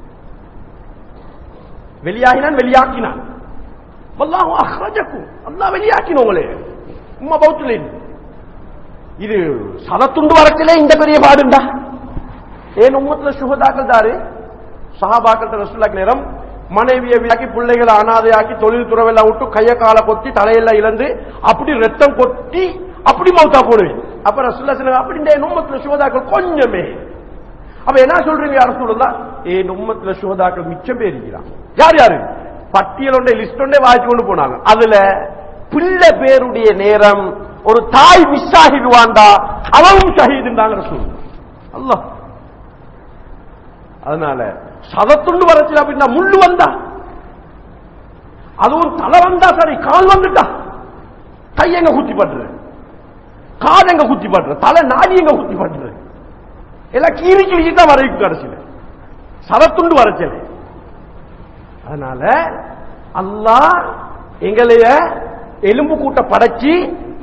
வெளியாகினான் வெளியாக்கினான். வல்லாஹு அஹ்ரஜக்கும், அல்லா வெளியாக்கினவங்களே உம்மா பௌத்துல. இது சதத்துண்டு வரத்திலே இந்த பெரிய பாடுண்டா. ஏன் உம்மத்துல சுகதாக்கள் தாரு சஹாபாக்கள் ரசூலுல்லாஹி நேரம் மனைவியை வியாக்கி பிள்ளைகளை அனாதையாக்கி தொழில் துறவெல்லாம் விட்டு கைய கால கொத்தி தலையெல்லாம் இழந்து அப்படி ரத்தம் கொட்டி அப்படி மௌத்தா போடுவேன். அப்ப ரசூலுல்லாஹி அப்படி இந்த உம்மத்துல சுகதாக்கள் கொஞ்சமே. அப்ப என்ன சொல்றீங்க யா ரசூலுல்லாஹ், என் உம்மத்துல சுஹதாக்கள் மிச்சம் பேர் இருக்கிறான். யார் யாரு? பட்டியல் ஒன்றை லிஸ்ட் ஒன்றே வாய்ச்சி கொண்டு போனாங்க. அதுல பிள்ளை பேருடைய நேரம் ஒரு தாய் மிஸ் ஆகிடுவாண்டா அவவும் ஷஹீதுன்றாங்க ரசூல் அல்லாஹ். அதனால சதத்துண்டு வரச்சு அப்படின்னா முள்ளு வந்தா, அதுவும் தலை வந்தா சரி, கால் வந்துட்டா கை எங்க குத்தி பட்டுரு, கால் எங்க குத்தி பட்டுரு, தலை நாடி எங்க குத்தி பட்டுரு, எல்லாம் கீறி கிழிச்சுதான் வரைக்கும் கடைசியில சதத்துண்டு வரச்சல. அதனால அல்லாஹ் எங்களைய எலும்பு கூட்ட படைச்சி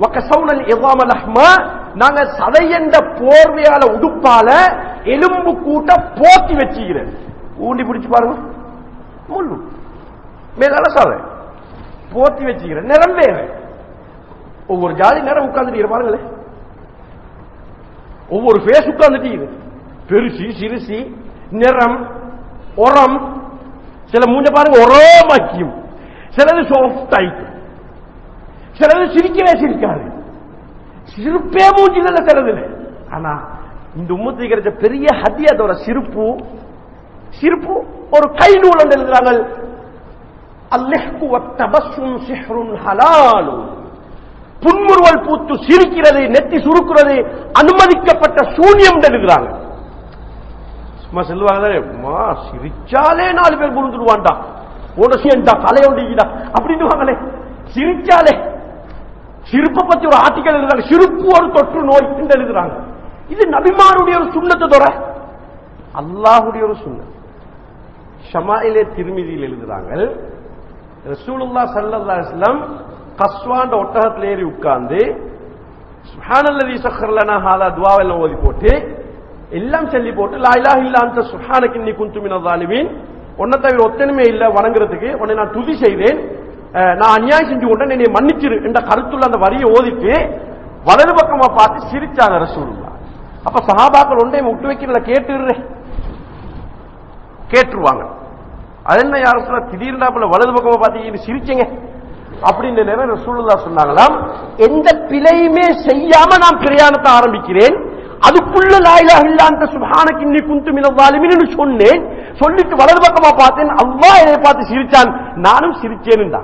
நாங்க சதை என்ற போர்வையால உடுப்பால எலும்பு கூட்ட போத்தி வச்சுக்கிறேன். ஊண்டி பிடிச்சு பாருங்க, முள்ளு மேலால சதை போத்தி வச்சுக்கிறேன். நிறம் வேற, ஒவ்வொரு ஜாதி நேரம் உட்கார்ந்துட்டு பாருங்களேன், ஒவ்வொரு பேஸ் உட்கார்ந்துட்டு பெருசி சிறுசி நிறம் உரம். சில மூஞ்ச பாருங்க ஒரமாக்கியும், சிலது சாஃப்ட் ஆயிட்டு, சிலது சிரிக்கவே சிரிக்காது, சிரிப்பே மூஞ்சில சிலது. ஆனா இந்த உம்மத்தை கிடைச்ச பெரிய ஹதியத்தோட சிரிப்பு சிரிப்பு ஒரு கை நூல் எழுதுறாங்க, அல்லஹ்கு வத்தபஸ்ஸும் சிஹ்ருன் ஹலால். புன்முறுவல் பூத்து சிரிக்கிறது, நெத்தி சுருக்கிறது அனுமதிக்கப்பட்ட சூன்யம் எழுதுறாங்க. சும்மா சொல்லுவாங்க, சிரிச்சாலே நாலு பேர் புரிஞ்சுடுவான்டா, ஓடா தலையோண்டிக்கிட்டா அப்படின்னு சிரிச்சாலே. சிரிப்பை பத்தி ஒரு ஆர்டிக்கல் எழுதுறாங்க, சிரிப்பு ஒரு தொற்று நோய் என்று எழுதுறாங்க. இது நபிமாருடைய ஒரு சுண்ணத்தை தோற, அல்லாஹுடைய ஒரு சுண்ணத். ஷமாயிலே திர்மிதியில் எழுதுறாங்க, ரசூலுல்லாஹ் ஸல்லல்லாஹு அலைஹி வஸல்லம் கஸ்வாண்ட ஒட்டகத்தில் ஏறி உட்கார்ந்து சுப்ஹானல்லதி ஸக்கர லனா ஹாதா துஆவெல்லாம் ஓதி போட்டு எல்லாம் சொல்லி போட்டு லா இலாஹ இல்லா அன்த சுப்ஹானக இன்னி குன்து மினல் ஸாலிமீன், உன்னை தவிர ஒத்தனுமே இல்லை வணங்குறதுக்கு, உன்னை நான் துதி செய்தேன், நான் அநியாயம் செஞ்சு கொண்டேன், என்னை மன்னிச்சிரு என்ற கருத்துள்ள அந்த வரியை ஓதிட்டு வலது பக்கமா பார்த்து சிரிச்சாங்க ரசூலுல்லாஹ். அப்ப சஹாபாக்கள் ஒன்றை விட்டு வைக்கிறத கேட்டு கேட்டுருவாங்க, அது என்ன யாரும் சொல்ல திடீர்னாப்புல வலது பக்கமா பார்த்து சிரிச்சீங்க அப்படின்னு நேரம் ரசூலுல்லாஹ் சொன்னாங்களாம், எந்த பிழையுமே செய்யாம நான் பிரயாணத்தை ஆரம்பிக்கிறேன், அதுக்குள்ள லா இலாஹ இல்லா அன்த சுப்ஹானக இன்னி குன்து மினல் ஸாலிமீன் சொன்னேன், சொல்லிட்டு வலது பக்கமா பார்த்தேன், அல்லாஹ் என்னை பார்த்து சிரிச்சான், நானும் சிரிச்சேன்.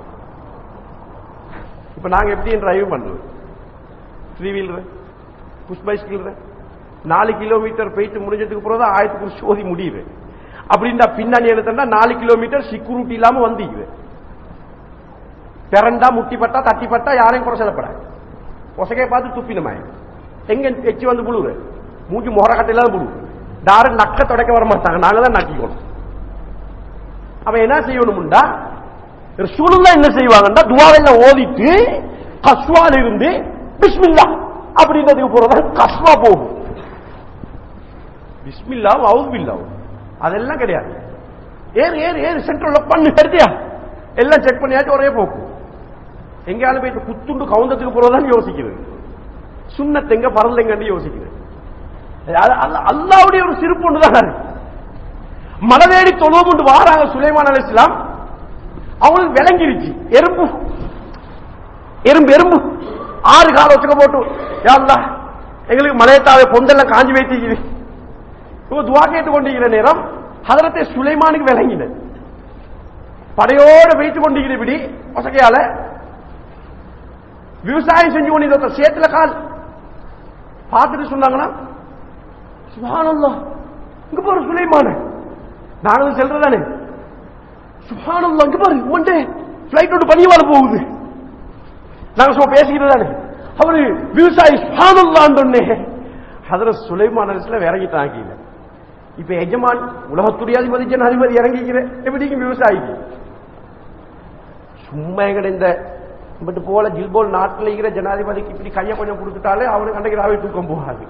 இப்ப நாங்க எப்படி டிரைவ் பண்றது? த்ரீ வீலர் புஷ் பைஸ்கிள் நாலு கிலோமீட்டர் போயிட்டு முடிஞ்சதுக்கு பிறகு ஆயிரத்துக்கு சோதி முடியுது அப்படின்னா பின்னாடி எடுத்தா நாலு கிலோமீட்டர் செக்யூரிட்டி இல்லாம வந்தீங்க, பிறண்டா முட்டிப்பட்டா தட்டிப்பட்டா யாரையும் குறைச்சலப்பட ஒசகையை பார்த்து துப்பினமாய் எங்க எச்சு வந்து புழுவு மூஞ்சி முகரக்கட்டையில புழு தாரு நக்க தொடக்க வர மாட்டாங்க, நாங்க தான் நக்கிக்கணும். அவன் என்ன செய்யணும்டா ரசூலுல்லாஹ் என்ன செய்வாங்கன்னா துஆவெல்லாம் ஓதிட்டு கஸ்வால இருந்து பிஸ்மில்லா அப்படின்றதுக்கு போறதான் கஸ்வா போகும். பிஸ்மில்லா அவுது பில்லா அதெல்லாம் கிடையாது. ஏறு ஏறு ஏறு சென்ட்ரல் பண்ணு எடுத்தியா எல்லாம் செக் பண்ணியாச்சு ஒரே போக்கு. எங்கேயாலும் போயிட்டு குத்துண்டு கவுந்தத்துக்கு போறதான் யோசிக்கிறது, சுன்னத் எங்க பரலைங்கன்னு யோசிக்கிறது. அல்லாஹ்வுடைய ஒரு சிரிப்பு ஒன்றுதான். மனதேடி தொழுவம் வாராங்க சுலைமான் அலைஹிஸ்ஸலாம், அவங்களுக்கு விளங்கிருச்சு எறும்பு எறும்பு எறும்பு ஆறு கால வச்சுக்க போட்டு யா அல்லாஹ் எங்களுக்கு மலையத்தாவை பொந்தெல்லாம் காஞ்சி வைத்திருக்குது. துவா கேட்டுக் கொண்டிருக்கிற நேரம் ஹதரத்தே சுலைமானுக்கு விளங்கின, படையோடு வைத்துக் கொண்டிருக்கிற இப்படி வசகையால விவசாயம் செஞ்சு கொண்டிருந்த சேத்துல கால் பார்த்துட்டு சொன்னாங்கன்னா சுப்ஹானல்லாஹ் இங்க பாரு சுலைமான, நானும் செல்றதானே சுப்ஹானல்லாஹ் இங்க பாரு ஒன்டே பிளைட் ஒன்று பனிவால போகுது, நாங்க சும்மா பேசிக்கிறதானே. அவரு விவசாயி சுப்ஹானல்லாஹ் சொன்னே ஹதரத் சுலைமான் அலைஹிஸ்ஸலாம் இறங்கிட்டாங்க. இப்ப எஜமான் உலகத்துடைய அதிபதி ஜனாதிபதி இறங்கிக்கிற எப்படிங்க விவசாயிக்கு சும்மா எங்கட இந்த பட் போல ஜில்போல் நாட்டில் இருக்கிற ஜனாதிபதிக்கு இப்படி கையை கொஞ்சம் கொடுத்துட்டாலே அவனுக்கு அன்றைக்கு தூக்கம் போகாது,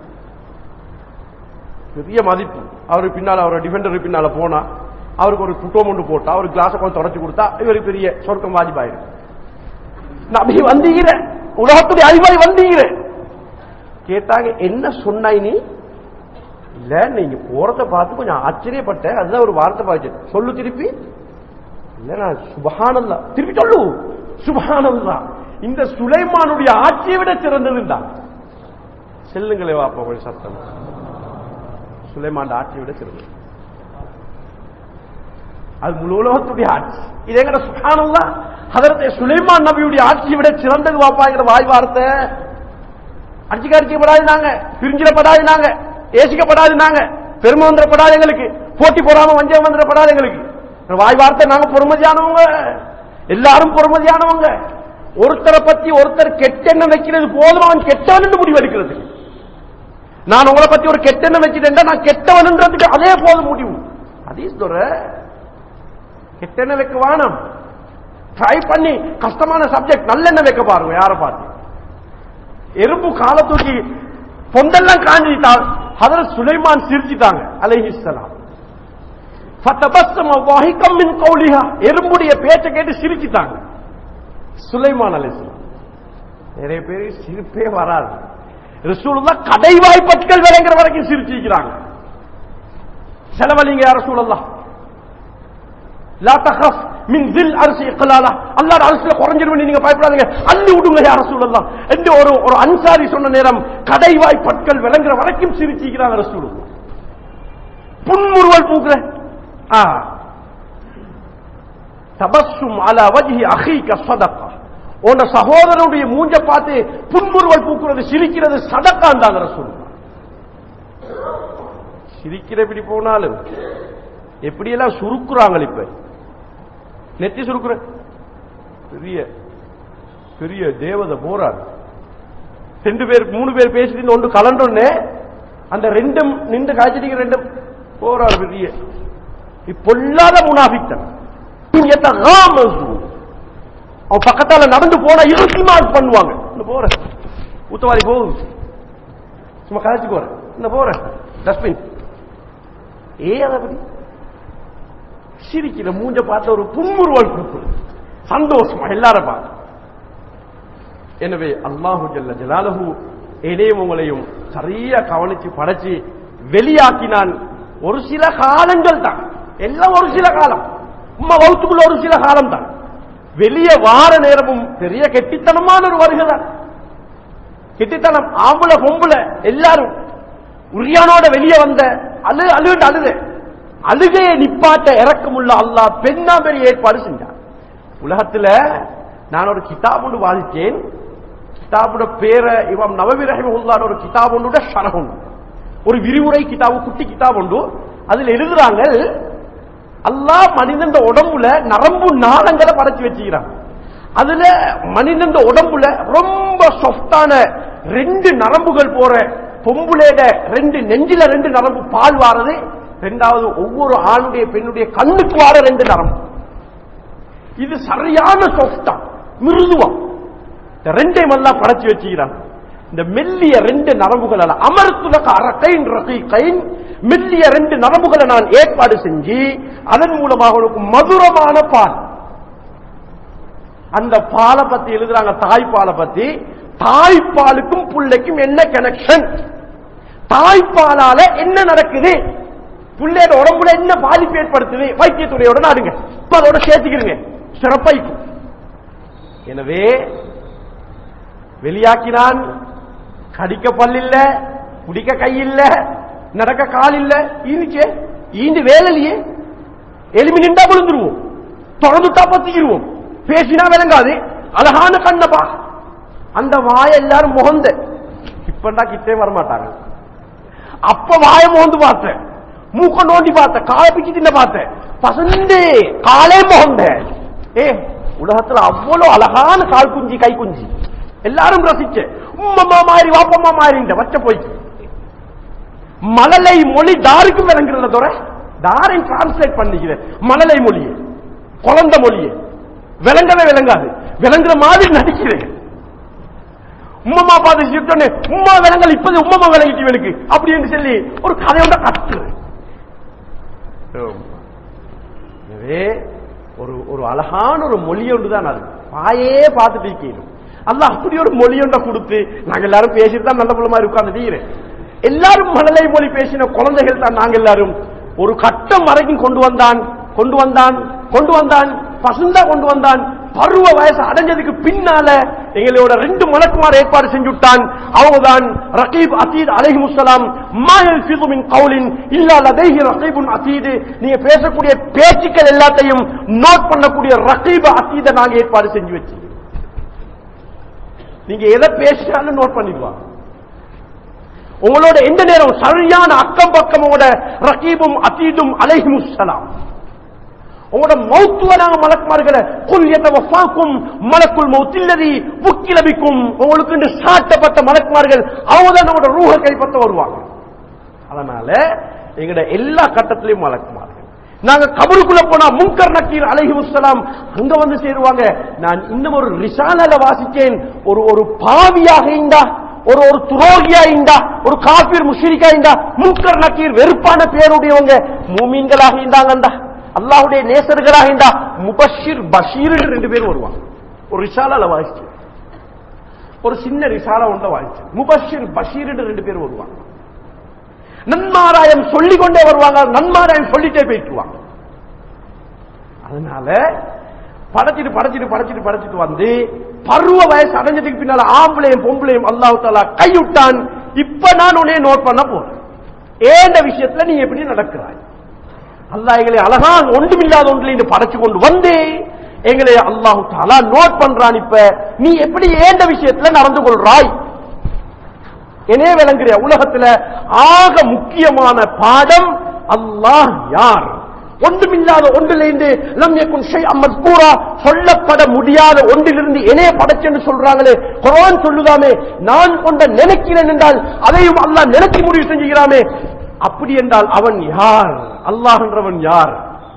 பெரிய மதிப்பு. அவரு பின்னால அவரோட டிஃபெண்டர் பின்னால போனா அவருக்கு ஒரு புட்டோம் ஒன்று போட்டா ஒரு கிளாஸை கொஞ்சம் தொடச்சு கொடுத்தா இவருக்கு பெரிய சொர்க்கம் வாஜிபாயிரு. நபி வந்தீங்கிற உலகத்துடைய அதிபதி வந்தீங்கிற கேட்டாங்க, என்ன சொன்னாய் நீ? இல்ல நீங்க போறத பார்த்து கொஞ்சம் ஆச்சரியப்பட்ட, அதுதான் ஒரு வார்த்தை பாய்ச்சு சொல்லு திருப்பி. இல்ல நான் சுப்ஹானல்லாஹ் திருப்பி சொல்லு சுப்ஹானல்லாஹ், இந்த சுலைமானுடைய ஆட்சியை விட சிறந்ததுண்டா. செல்லுங்களே வாப்பா கொஞ்சம் சத்தம், சுலைமான் ஆட்சியை விட சிறந்தது. அது முழு உலகத்துடைய ஆட்சி. இது எங்கட சுப்ஹானல்லாஹ் ஹஜ்ரத் சுலைமான் நபியுடைய ஆட்சியை விட சிறந்தது வாப்பாங்கிற வாய் வார்த்தை. அடிச்சுக்க அடிக்கப்படாதுனாங்க, பிரிஞ்சிடப்படாதுனாங்க, ஏசிக்கப்படாதுனாங்க, பெருமை வந்துடப்படாது, எங்களுக்கு போட்டி போடாம வஞ்சம் வந்துடப்படாது. எங்களுக்கு வாய் வார்த்தை, நாங்க பொறுமதியானவங்க, எல்லாரும் பொறுமதியானவங்க. ஒருத்தரை பத்தி ஒருத்தர் கெட்டெண்ணம் வைக்கிறது போதும், அவன் கெட்டவன் என்று முடிவெடுக்கிறது. நான் உங்களை பத்தி ஒரு கெட்டெண்ணம் வச்சுட்டேன், நான் கெட்டவன்ன்றதுக்கு அதே போதும் முடிவு. ஹதீஸ் தோற கெட்டெண்ணம் வைக்க வானம், ட்ரை பண்ணி கஷ்டமான சப்ஜெக்ட் நல்லெண்ணம் வைக்க பாருங்க. யாரை பார்த்து எறும்பு கால தூக்கி பொந்தெல்லாம் காஞ்சிட்டாங்க. ஹஜ்ரத் சுலைமான் சிரிச்சிட்டாங்க அலைஹிஸ்ஸலாம். ஃபதபஸ்ஸம வாஹிகம் மின் கௌலிஹா, எறும்புடைய பேச்சை கேட்டு சிரிச்சிட்டாங்க சுலைமான் அலைஹிஸ்ஸலாம். நிறைய பேர் சிரிப்பே வராது. ரசூலுல்லாஹ் கடைவாய் பற்கள் விளங்குற வரைக்கும் சிரிச்சிருக்கிறாங்க. செலவழிங்க யா ரசூலல்லாஹ், லா தഖஃப் மின் ஸில் அர்ஷி இக்லாலா, அல்லாஹ்வுடைய அர்ஷ்ல குறஞ்சிருவேன் நீங்க பயப்படாதீங்க, அள்ளி விடுங்க யா ரசூலல்லாஹ் என்று ஒரு ஒரு அன்சாரி சொன்ன நேரம் கடைவாய் பற்கள் விளங்குற வரைக்கும் சிரிச்சிருக்கிறாங்க ரசூலுல்லாஹ். புன்முறுவல் பூக்குற தபஸ்ஸும் அலா வஜ்ஹி அஹீக ஸதகா, உன் சகோதரனுடைய மூஞ்ச பார்த்து புன்முறுவல் பூக்குறது, சிரிக்கிறது சதக்கான்றாங்க ரசூலுல்லாஹ். சிரிக்கிற எப்படி போனாலும் எப்படியெல்லாம் சுருக்குறாங்க. இப்ப நெத்தி சுருக்குற பெரிய பெரிய தேவதை போறாரு. ரெண்டு பேர் மூணு பேர் பேசிட்டு ஒன்று கலண்டோன்னு அந்த ரெண்டும் நின்று காய்ச்சிட்டு ரெண்டும் போறாரு. பெரிய இப்பொல்லாத முனாஃபிக்தன். அவன் பக்கத்தால நடந்து போனா இருமார்க் பண்ணுவாங்க. போற ஊத்தவாரி போகுது, சும்மா கதைச்சு போற, என்ன போற டஸ்ட்பின் ஏ அதை சிரிக்கிற மூஞ்ச பார்த்த ஒரு புன்முறுவல் கொடுக்குது, சந்தோஷமா எல்லாரும் பார்த்து. எனவே அல்லாஹு ஜல்ல ஜலாலுஹு என்னையும் உங்களையும் சரியா கவனிச்சு படைச்சு வெளியாக்கினான். ஒரு சில காலங்கள் தான், எல்லாம் ஒரு சில காலம், உம்மா வவுத்துக்குள்ள ஒரு சில காலம் தான். வெளியே வார நேரமும் பெரிய கெட்டித்தனமான ஒரு வருகை தான். கெட்டித்தனம் ஆம்புல பொம்புல எல்லாரும் உரியானோட வெளியே வந்த அழு அழுண்டு அழுத அழுகையை நிப்பாட்ட இறக்கமுள்ள அல்லாஹ் பெண்ணா பெரிய ஏற்பாடு செஞ்சான். உலகத்துல நான் ஒரு கிதாப் ஒன்று வாசித்தேன். கிதாபுட பேர இமாம் நவவி ரஹிமஹுல்லாஹ் ஒரு கிதாப் ஒன்று ஷரஹ் உண்டு, ஒரு விரிவுரை கிதாபு, குட்டி கிதாப் உண்டு. அதுல எழுதுறாங்க, அல்லாஹ் மனிதன் உடம்புல நரம்பு நாளங்களை படைச்சு வச்சுக்கிறான். அதுல மனிதன் உடம்புல ரொம்ப சாஃப்டான ரெண்டு நரம்புகள் போற பொம்புலேட ரெண்டு நெஞ்சில ரெண்டு நரம்பு பால் வாரது, ரெண்டாவது ஒவ்வொரு ஆணுடைய பெண்ணுடைய கண்ணுக்கு வார ரெண்டு நரம்பு. இது சரியான சாஃப்டா மிருதுவா ரெண்டையும் எல்லாம் படைச்சு வச்சுக்கிறான். இந்த மெல்லிய ரெண்டு நரம்புகள் அமர்த்துலக அரக்கைன் ரகீகைன், மெல்லிய ரெண்டு நரம்புகளை நான் ஏற்பாடு செஞ்சு அதன் மூலமாக உனக்கு மதுரமான பால். அந்த பாலை பத்தி எழுதுறாங்க, தாய்ப்பாலை பத்தி. தாய்ப்பாலுக்கும் புள்ளைக்கும் என்ன கனெக்ஷன், தாய்ப்பாலால என்ன நடக்குது, புள்ளையோட உடம்புல என்ன பாதிப்பு ஏற்படுத்துது, வைத்தியத்துறையோட நாடுங்க, அதோட சேர்த்துக்கிறீங்க சிறப்பாய்க்கும். எனவே வெளியாக்கினான். கடிக்க பல்லில்ல, குடிக்க கையில்ல, நடக்க கால் இல்ல, ஈனுச்சே ஈண்டு வேலையே எலுமி நின்றா விழுந்துருவோம், தொடர்ந்துட்டா பத்திக்கிடுவோம், பேசினா விளங்காது, அழகான கண்ணப்பா. அந்த வாய எல்லாரும் முகந்த இப்பண்டா கிட்டே வரமாட்டாங்க. அப்ப வாய முகந்து பார்த்தேன், மூக்க நோண்டி பார்த்தேன், காலை பிச்சு தின்ன பார்த்தேன், பசந்து காலே முகந்த. ஏ உலகத்துல அவ்வளவு அழகான கால் குஞ்சி கை குஞ்சி எல்லாரும் ரசிச்ச, உம்மம்மா மாறி வாப்பம்மா மாறி வச்ச போயிட்டு. மழலை மொழி தாருக்கும் விளங்குறத தவிர தாரை டிரான்ஸ்லேட் பண்ணிக்கிறேன். மழலை மொழியை குழந்தை மொழியை விளங்கவே விளங்காது, விளங்குற மாதிரி நடிக்கிறேன். உம்மம்மா பார்த்து உம்மா விலங்கல் இப்போது உம்மம்மா விளங்கிட்டு எனக்கு அப்படி என்று சொல்லி ஒரு கதையோட கத்துறேன். எனவே ஒரு ஒரு அழகான ஒரு மொழி ஒன்று தான் அது, பாயே பார்த்துட்டு இருக்கணும். அல்ல அப்படி ஒரு மொழி ஒன்றை கொடுத்து நாங்க எல்லாரும் பேசிட்டு தான் நல்ல புள்ளமா உட்கார்ந்து எல்லாரும் மழலை மொழி பேசின குழந்தைகள் தான் நாங்க எல்லாரும். ஒரு கட்டம் வரைக்கும் கொண்டு வந்தான் கொண்டு வந்தான் கொண்டு வந்தான் பசுந்தா கொண்டு வந்தான், பருவ வயசு அடைஞ்சதுக்கு பின்னால எங்களோட ரெண்டு மலக்குமார் ஏற்பாடு செஞ்சுட்டான். அவங்கதான் ரகீப் அதீத் அலைஹிமுஸ்ஸலாம். மா யல்ஃபிது மின் கௌலின் இல்லா லதைஹி ரகீபுன் அதீத். நீங்க பேசக்கூடிய பேச்சுக்கள் எல்லாத்தையும் நோட் பண்ணக்கூடிய ரகீப் அதீத நாங்க ஏற்பாடு செஞ்சு வச்சு, நீங்க எதை பேசினாலும் நோட் பண்ணிடுவாங்க. உங்களோட எந்த நேரம் சரியான அக்கம் பக்கமோட ரகீபும் அதீதும் அலைஹிமுஸ்ஸலாம். உங்களோட மௌத்துவ நாங்க மலக்குமார்களை குல் யதவஃபாக்கும் மலக்குல் மௌத்தில்லதி வக்கில பிக்கும், உங்களுக்கு இந்த சாட்டப்பட்ட மலக்குமார்கள் அவங்கதான் நம்மளோட ரூஹை கைப்பற்ற வருவாங்க. அதனால எங்கட எல்லா கட்டத்திலையும் மலக்குமார்கள். நாங்க கபருக்குள்ள போனா முன்கர் நக்கீர் அலைஹிமுஸ்ஸலாம் அங்க வந்து சேருவாங்க. நான் இன்னும் ஒரு ரிசாலால வாசிச்சேன், ஒரு ஒரு பாவியாக இருந்தா, ஒரு ஒரு துரோகியா இருந்தா, ஒரு காபிர் முஷ்ரிக்கா இருந்தா, முன்கர் நக்கீர் வெறுப்பான பேருடையவங்க மூமீன்களாக இருந்தாங்கண்டா, அல்லாஹ்வுடைய நேசர்களாக இருந்தா முபஷிர் பஷீர் ரெண்டு பேரும் வருவாங்க. ஒரு ரிசாலால வாசிச்சேன், ஒரு சின்ன ரிசாலா ஒன்றை வாசிச்சேன். முபஷிர் பஷீர் ரெண்டு பேரும் வருவாங்க. நன்மாராயம் சொல்லிக் கொண்டே வருவாங்க, நன்மாராயம் சொல்லிட்டே போயிட்டுவாங்க. அதனால படைச்சிட்டு படைச்சிட்டு படைச்சிட்டு படைச்சிட்டு வந்து பருவ வயசு அடைஞ்சதுக்கு பின்னால ஆம்பளையும் பொம்பளையும் அல்லாஹ் தஆலா கைவிட்டான். இப்ப நான் உன்னை நோட் பண்ண போறேன், ஏண்ட விஷயத்துல நீ எப்படி நடக்கிறாய். அல்லாஹ் எங்களை அழகா ஒன்றுமில்லாத ஒன்றில் இந்த படைச்சு கொண்டு வந்து எங்களை அல்லாஹ் தஆலா நோட் பண்றான். இப்ப நீ எப்படி ஏண்ட விஷயத்துல நடந்து கொள்றாய் என்னே விளங்குறிய. உலகத்துல ஆக முக்கியமான பாடம் அல்லாஹ் யார். ஒன்றுமில்லாத ஒன்றிலிருந்து லம் யகுன் ஷைஅன் மஸ்கூரா, சொல்லப்பட முடியாத ஒன்றிலிருந்து என்னைய படைச்சேன்னு சொல்றாங்களே, குர்ஆன் சொல்லுதாமே நான் கொண்ட நினைக்கிறேன் என்றால் அதையும் அல்லாஹ் நினைச்சு முடிவு செஞ்சுக்கிறாமே. அப்படி என்றால் அவன் யார், அல்லாஹ் என்றவன் யார்?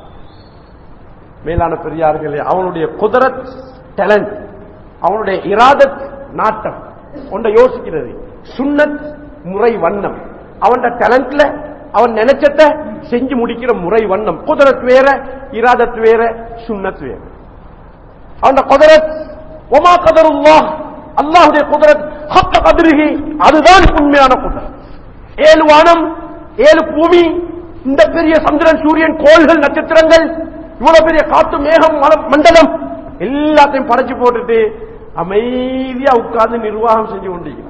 மேலான பெரியார்களே, அவனுடைய குதரத் டேலண்ட், அவனுடைய இராதத் நாட்டம் ஒன்றை யோசிக்கிறது, சுன்னத் முறை வண்ணம். அவன் டேலண்ட்ல அவன் நினைச்சத செஞ்சு முடிக்கிற முறை வண்ணம். குதரத் வேற, இராதத் வேற, சுன்னத் வேற. அவன் குதரத் வமா கதருல்லாஹ், அல்லாஹ்வுடைய குதரத் ஹக்க கத்ரிஹி, அதுதான் உண்மையான குதரத். ஏழு வானம், ஏழு பூமி, இந்த பெரிய சந்திரன் சூரியன் கோள்கள் நட்சத்திரங்கள், இவ்வளவு பெரிய காத்து மேகம் மண்டலம் எல்லாத்தையும் படைச்சு போட்டுட்டு அமைதியா உட்கார்ந்து நிர்வாகம் செஞ்சு கொண்டிருக்கிறான்.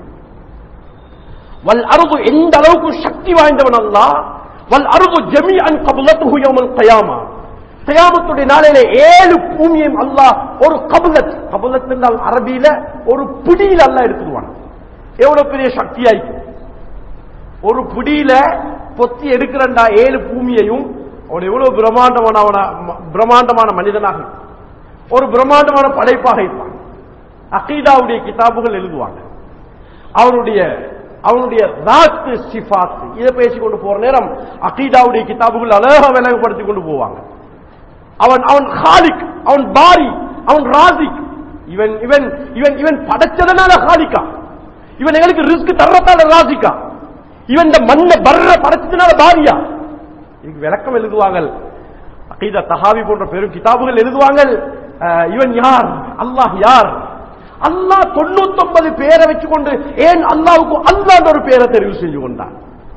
வல் அர்து, எந்த அளவுக்கு சக்தி வாய்ந்தவன் அல்லாஹ். வல் அர்து ஜமீஅன் கப்லத்துஹு யௌமல் கியாமா, கியாமத்துடைய நாளிலே ஏழு பூமியையும் அல்லாஹ் ஒரு கபுலத், கபுலத் என்றால் அரபியில ஒரு பிடியில் அல்லாஹ் எடுத்துடுவான். எவ்வளவு பெரிய சக்தியாயிருக்கு. ஒரு பிடியில பொத்தி எடுக்கிறண்டா ஏழு பூமியையும். அவன் எவ்வளவு பிரம்மாண்டமான பிரம்மாண்டமான மனிதனாக, ஒரு பிரம்மாண்டமான படைப்பாக இருப்பான். அகீதாவுடைய கிதாபுகள் எழுதுவாங்க. அவனுடைய அவனுடைய ராத்து சிஃபாத் இதை பேசிக்கொண்டு போற நேரம் அகீதாவுடைய கிதாபுகள் அழகா விளங்கப்படுத்தி கொண்டு போவாங்க. அவன் அவன் ஹாலிக், அவன் பாரி, அவன் ராசிக். இவன் இவன் இவன் இவன் படைச்சதனால ஹாலிக்கா, இவன் எங்களுக்கு ரிஸ்க் தர்றதால ராசிக்கா, இவன் இந்த மண்ணை பர்ற படைச்சதுனால பாரியா, இதுக்கு விளக்கம் எழுதுவாங்க. அகீதா தஹாவி போன்ற பெரும் கிதாபுகள் எழுதுவாங்க. இவன் யார், அல்லாஹ் யார். அல்லாஹ் தொண்ணூத்தி ஒன்பது பேரை வச்சுக்கொண்டு ஏன் அல்லாஹ்வுக்கு அல்லாஹ் ஒரு பேரை தெரிவு செஞ்சு கொண்டான்.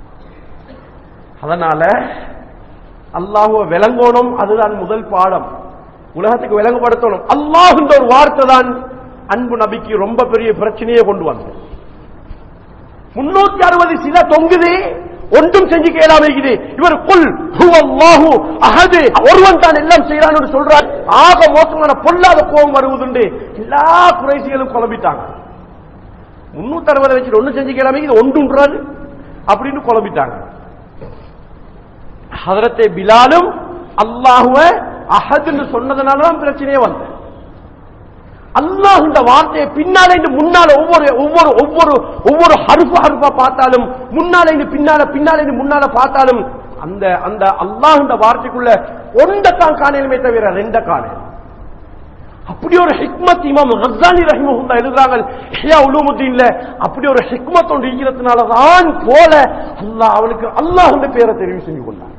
அதனால அல்லாஹ்வை விளங்கணும், அதுதான் முதல் பாடம். உலகத்துக்கு விளங்கப்படுத்தணும். அல்லாஹ் என்ற ஒரு வார்த்தை தான் அன்பு நபிக்கு ரொம்ப பெரிய பிரச்சனையை கொண்டு வந்தது. முன்னூத்தி அறுபது சில தொங்குது, ஒன்றும் செஞ்சு கேளாமைக்குது. இவர் குல் ஹுவல்லாஹு அஹது, ஒருவன் தான் எல்லாம் செய்யறான்னு சொல்றார். ஆக மோசமான பொல்லாத கோபம் வருவதுண்டு. எல்லா குறைசிகளும் குழம்பிட்டாங்க. முன்னூத்தி அறுபது வச்சு ஒன்னும் செஞ்சு கேளாமைக்கு ஒன்றுன்றாரு அப்படின்னு குழம்பிட்டாங்க. ஹதரத்தே பிலாலும் அல்லாஹுவை அஹதுன்னு சொன்னதுனாலதான் பிரச்சனையே வந்தது. அல்லாஹ் இந்த வார்த்தையை பின்னால முன்னால ஒவ்வொரு ஒவ்வொரு ஒவ்வொரு ஒவ்வொரு ஹருஃபா ஹருஃபா பார்த்தாலும், முன்னால பின்னால பின்னால முன்னால பார்த்தாலும் அந்த அந்த அல்லாஹ் இந்த வார்த்தைக்குள்ள ஒன்றைத்தான் காணலுமே தவிர ரெண்ட காணல். அப்படி ஒரு ஹிக்மத் இமாம் கஸ்ஸாலி ரஹிமஹுல்லாஹ் எழுதுறாங்க இஹ்யா உலூமுத்தீன்ல. அப்படி ஒரு ஹிக்மத் ஒன்று இருக்கிறதுனாலதான் போல அல்லாஹ் அவனுக்கு அல்லாஹ் என்ற பேரை தெரிவு செஞ்சு கொண்டான்.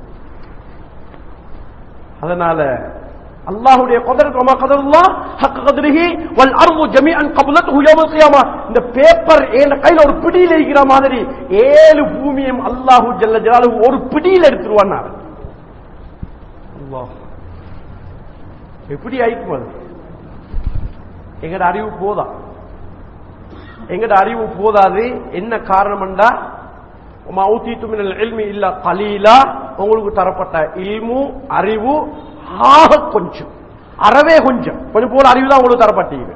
அதனால அல்லாஹ்வுடைய குத்ரத் வமா கதருல்லாஹ் ஹக்க கத்ரிஹி வல் அர்து ஜமீஅன் கப்லத்துஹு யௌமல் கியாமா. இந்த பேப்பர் ஏன் கையில ஒரு பிடியில் இருக்கிற மாதிரி ஏழு பூமியும் அல்லாஹ் ஜல்ல ஜலாலுஹு ஒரு பிடியில் எடுத்துருவான். அல்லாஹ் எப்படி ஆயிக்கும் அது. எங்கட அறிவு போதா? எங்கட அறிவு போதாது. என்ன காரணம் என்றா மௌதீது மினல் இல்மி இல்லா கலீலா, உங்களுக்கு தரப்பட்ட இல்மு அறிவு ஆக கொஞ்சம், அறவே கொஞ்சம், கொஞ்சம் போல அறிவு தான் உங்களுக்கு தரப்பட்டீங்க.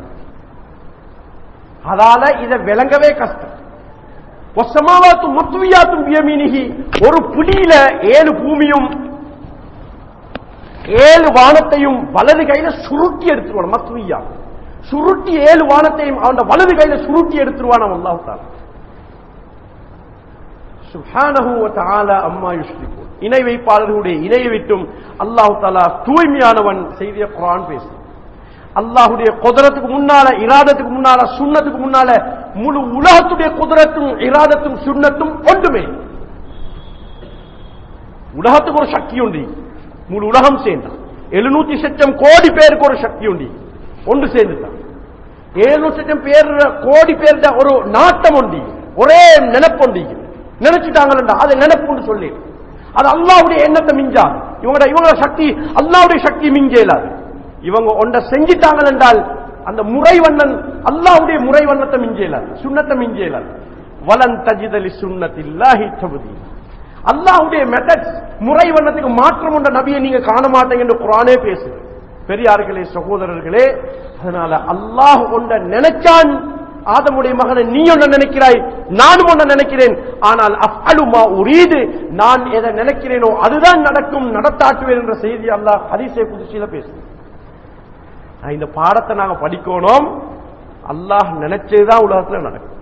அதால இதை விளங்கவே கஷ்டம். வசமாவாத்தும் மத்துவியாத்தும் பியமீனிஹி, ஒரு புலியில ஏழு பூமியும் ஏழு வானத்தையும் வலது கையில சுருட்டி எடுத்துருவான். மத்துவியா சுருட்டி ஏழு வானத்தையும் அவன் வலது கையில சுருட்டி எடுத்துருவான் அல்லாஹ் தஆலா. சுப்ஹானஹு வ தஆலா அம்மா யுஷ்ரிகூன். இணை வைப்பாளர்களுடைய இணையை விட்டும் அல்லாஹ் தஆலா தூய்மையானவன். செய்திய குர்ஆன் பேசு. அல்லாஹ்வுடைய குதரத்துக்கு முன்னால, இராதத்துக்கு முன்னால, சுன்னத்துக்கு முன்னால முழு உலகத்துடைய குதரத்தும் இராதத்தும் சுன்னத்தும் ஒன்றுமே. உலகத்துக்கு ஒரு சக்தி உண்டு, முழு உலகம் சேர்ந்தான். எழுநூத்தி சட்டம் கோடி பேருக்கு ஒரு சக்தி உண்டு, ஒன்று சேர்ந்துட்டான். எழுநூத்தி சட்டம் பேர் கோடி பேர் ஒரு நாட்டம் உண்டு, ஒரே நினைப்பொண்டு நினைச்சுட்டாங்க. அதை நினைப்புன்னு சொல்லி அது அல்லாஹ்வுடைய எண்ணத்தை மிஞ்சாது. இவங்க இவங்க சக்தி அல்லாஹ்வுடைய சக்தி மிஞ்சேலாது. இவங்க ஒன்றை செஞ்சிட்டாங்க என்றால் அந்த முறைவண்ணன் அல்லாஹ்வுடைய முறைவண்ணத்தை மிஞ்சேலாது, சுன்னத்தை மிஞ்சேலாது. வலன் தஜிதலி சுன்னத்தில்லாஹி தப்தீலா. அல்லாஹ்வுடைய மெத்தட்ஸ் முறைவண்ணத்துக்கு மாற்றம் கொண்ட நபியை நீங்க காண மாட்டீங்க என்று குர்ஆனே பேசுது. பெரியார்களே, சகோதரர்களே, அதனால அல்லாஹ் ஒன்றை நினைச்சான். ஆதமுடைய மகனை நீ ஒன்ன நினைக்கிறாய், நானும் ஒன்ன நினைக்கிறேன். ஆனால் அஃஅலு மா உரீது, நான் எதை நினைக்கிறேனோ அதுதான் நடக்கும், நடத்தாட்டுவேன் என்ற செய்தி அல்லாஹ் ஹதீஸே குத்ஸில பேசுது. இந்த பாடத்தை நாங்க படிக்கணும். அல்லாஹ் நினைச்சதுதான் உலகத்துல நடக்கும்,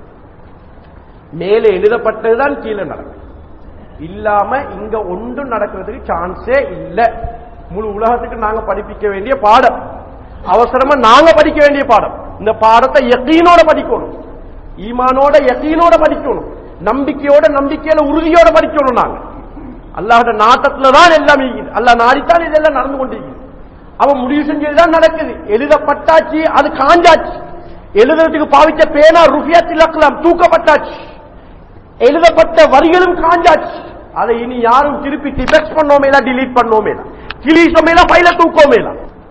மேலே எழுதப்பட்டதுதான் கீழே நடக்கும். இல்லாம இங்க ஒன்றும் நடக்கிறதுக்கு சான்ஸே இல்லை. முழு உலகத்துக்கு நாங்க படிப்பிக்க வேண்டிய பாடம், அவசரமா நாங்க படிக்க வேண்டிய பாடம். இந்த பாடத்தை யகீனோட படிக்கணும், ஈமானோட யகீனோட படிக்கணும், நம்பிக்கையோட நம்பிக்கையில உறுதியோட படிக்கணும். நாங்க அல்லாஹ்வுடைய நாட்டத்துல தான் எல்லாம், அல்லாஹ் நாடித்தான் இதெல்லாம் நடந்து கொண்டிருக்கு. அவன் முடிவு செஞ்சதுதான் நடக்குது. எழுதப்பட்டாச்சு, அது காஞ்சாச்சு. எழுதுறதுக்கு பாவிச்ச பேனா ருஃபியத்தில் அக்லாம் தூக்கப்பட்டாச்சு. எழுதப்பட்ட வரிகளும் காஞ்சாச்சு. அதை இனி யாரும் திருப்பி டிபெக்ட் பண்ணோமேல, டிலீட் பண்ணோமேல, கிளீசோமேல, பைல தூக்கோமேல.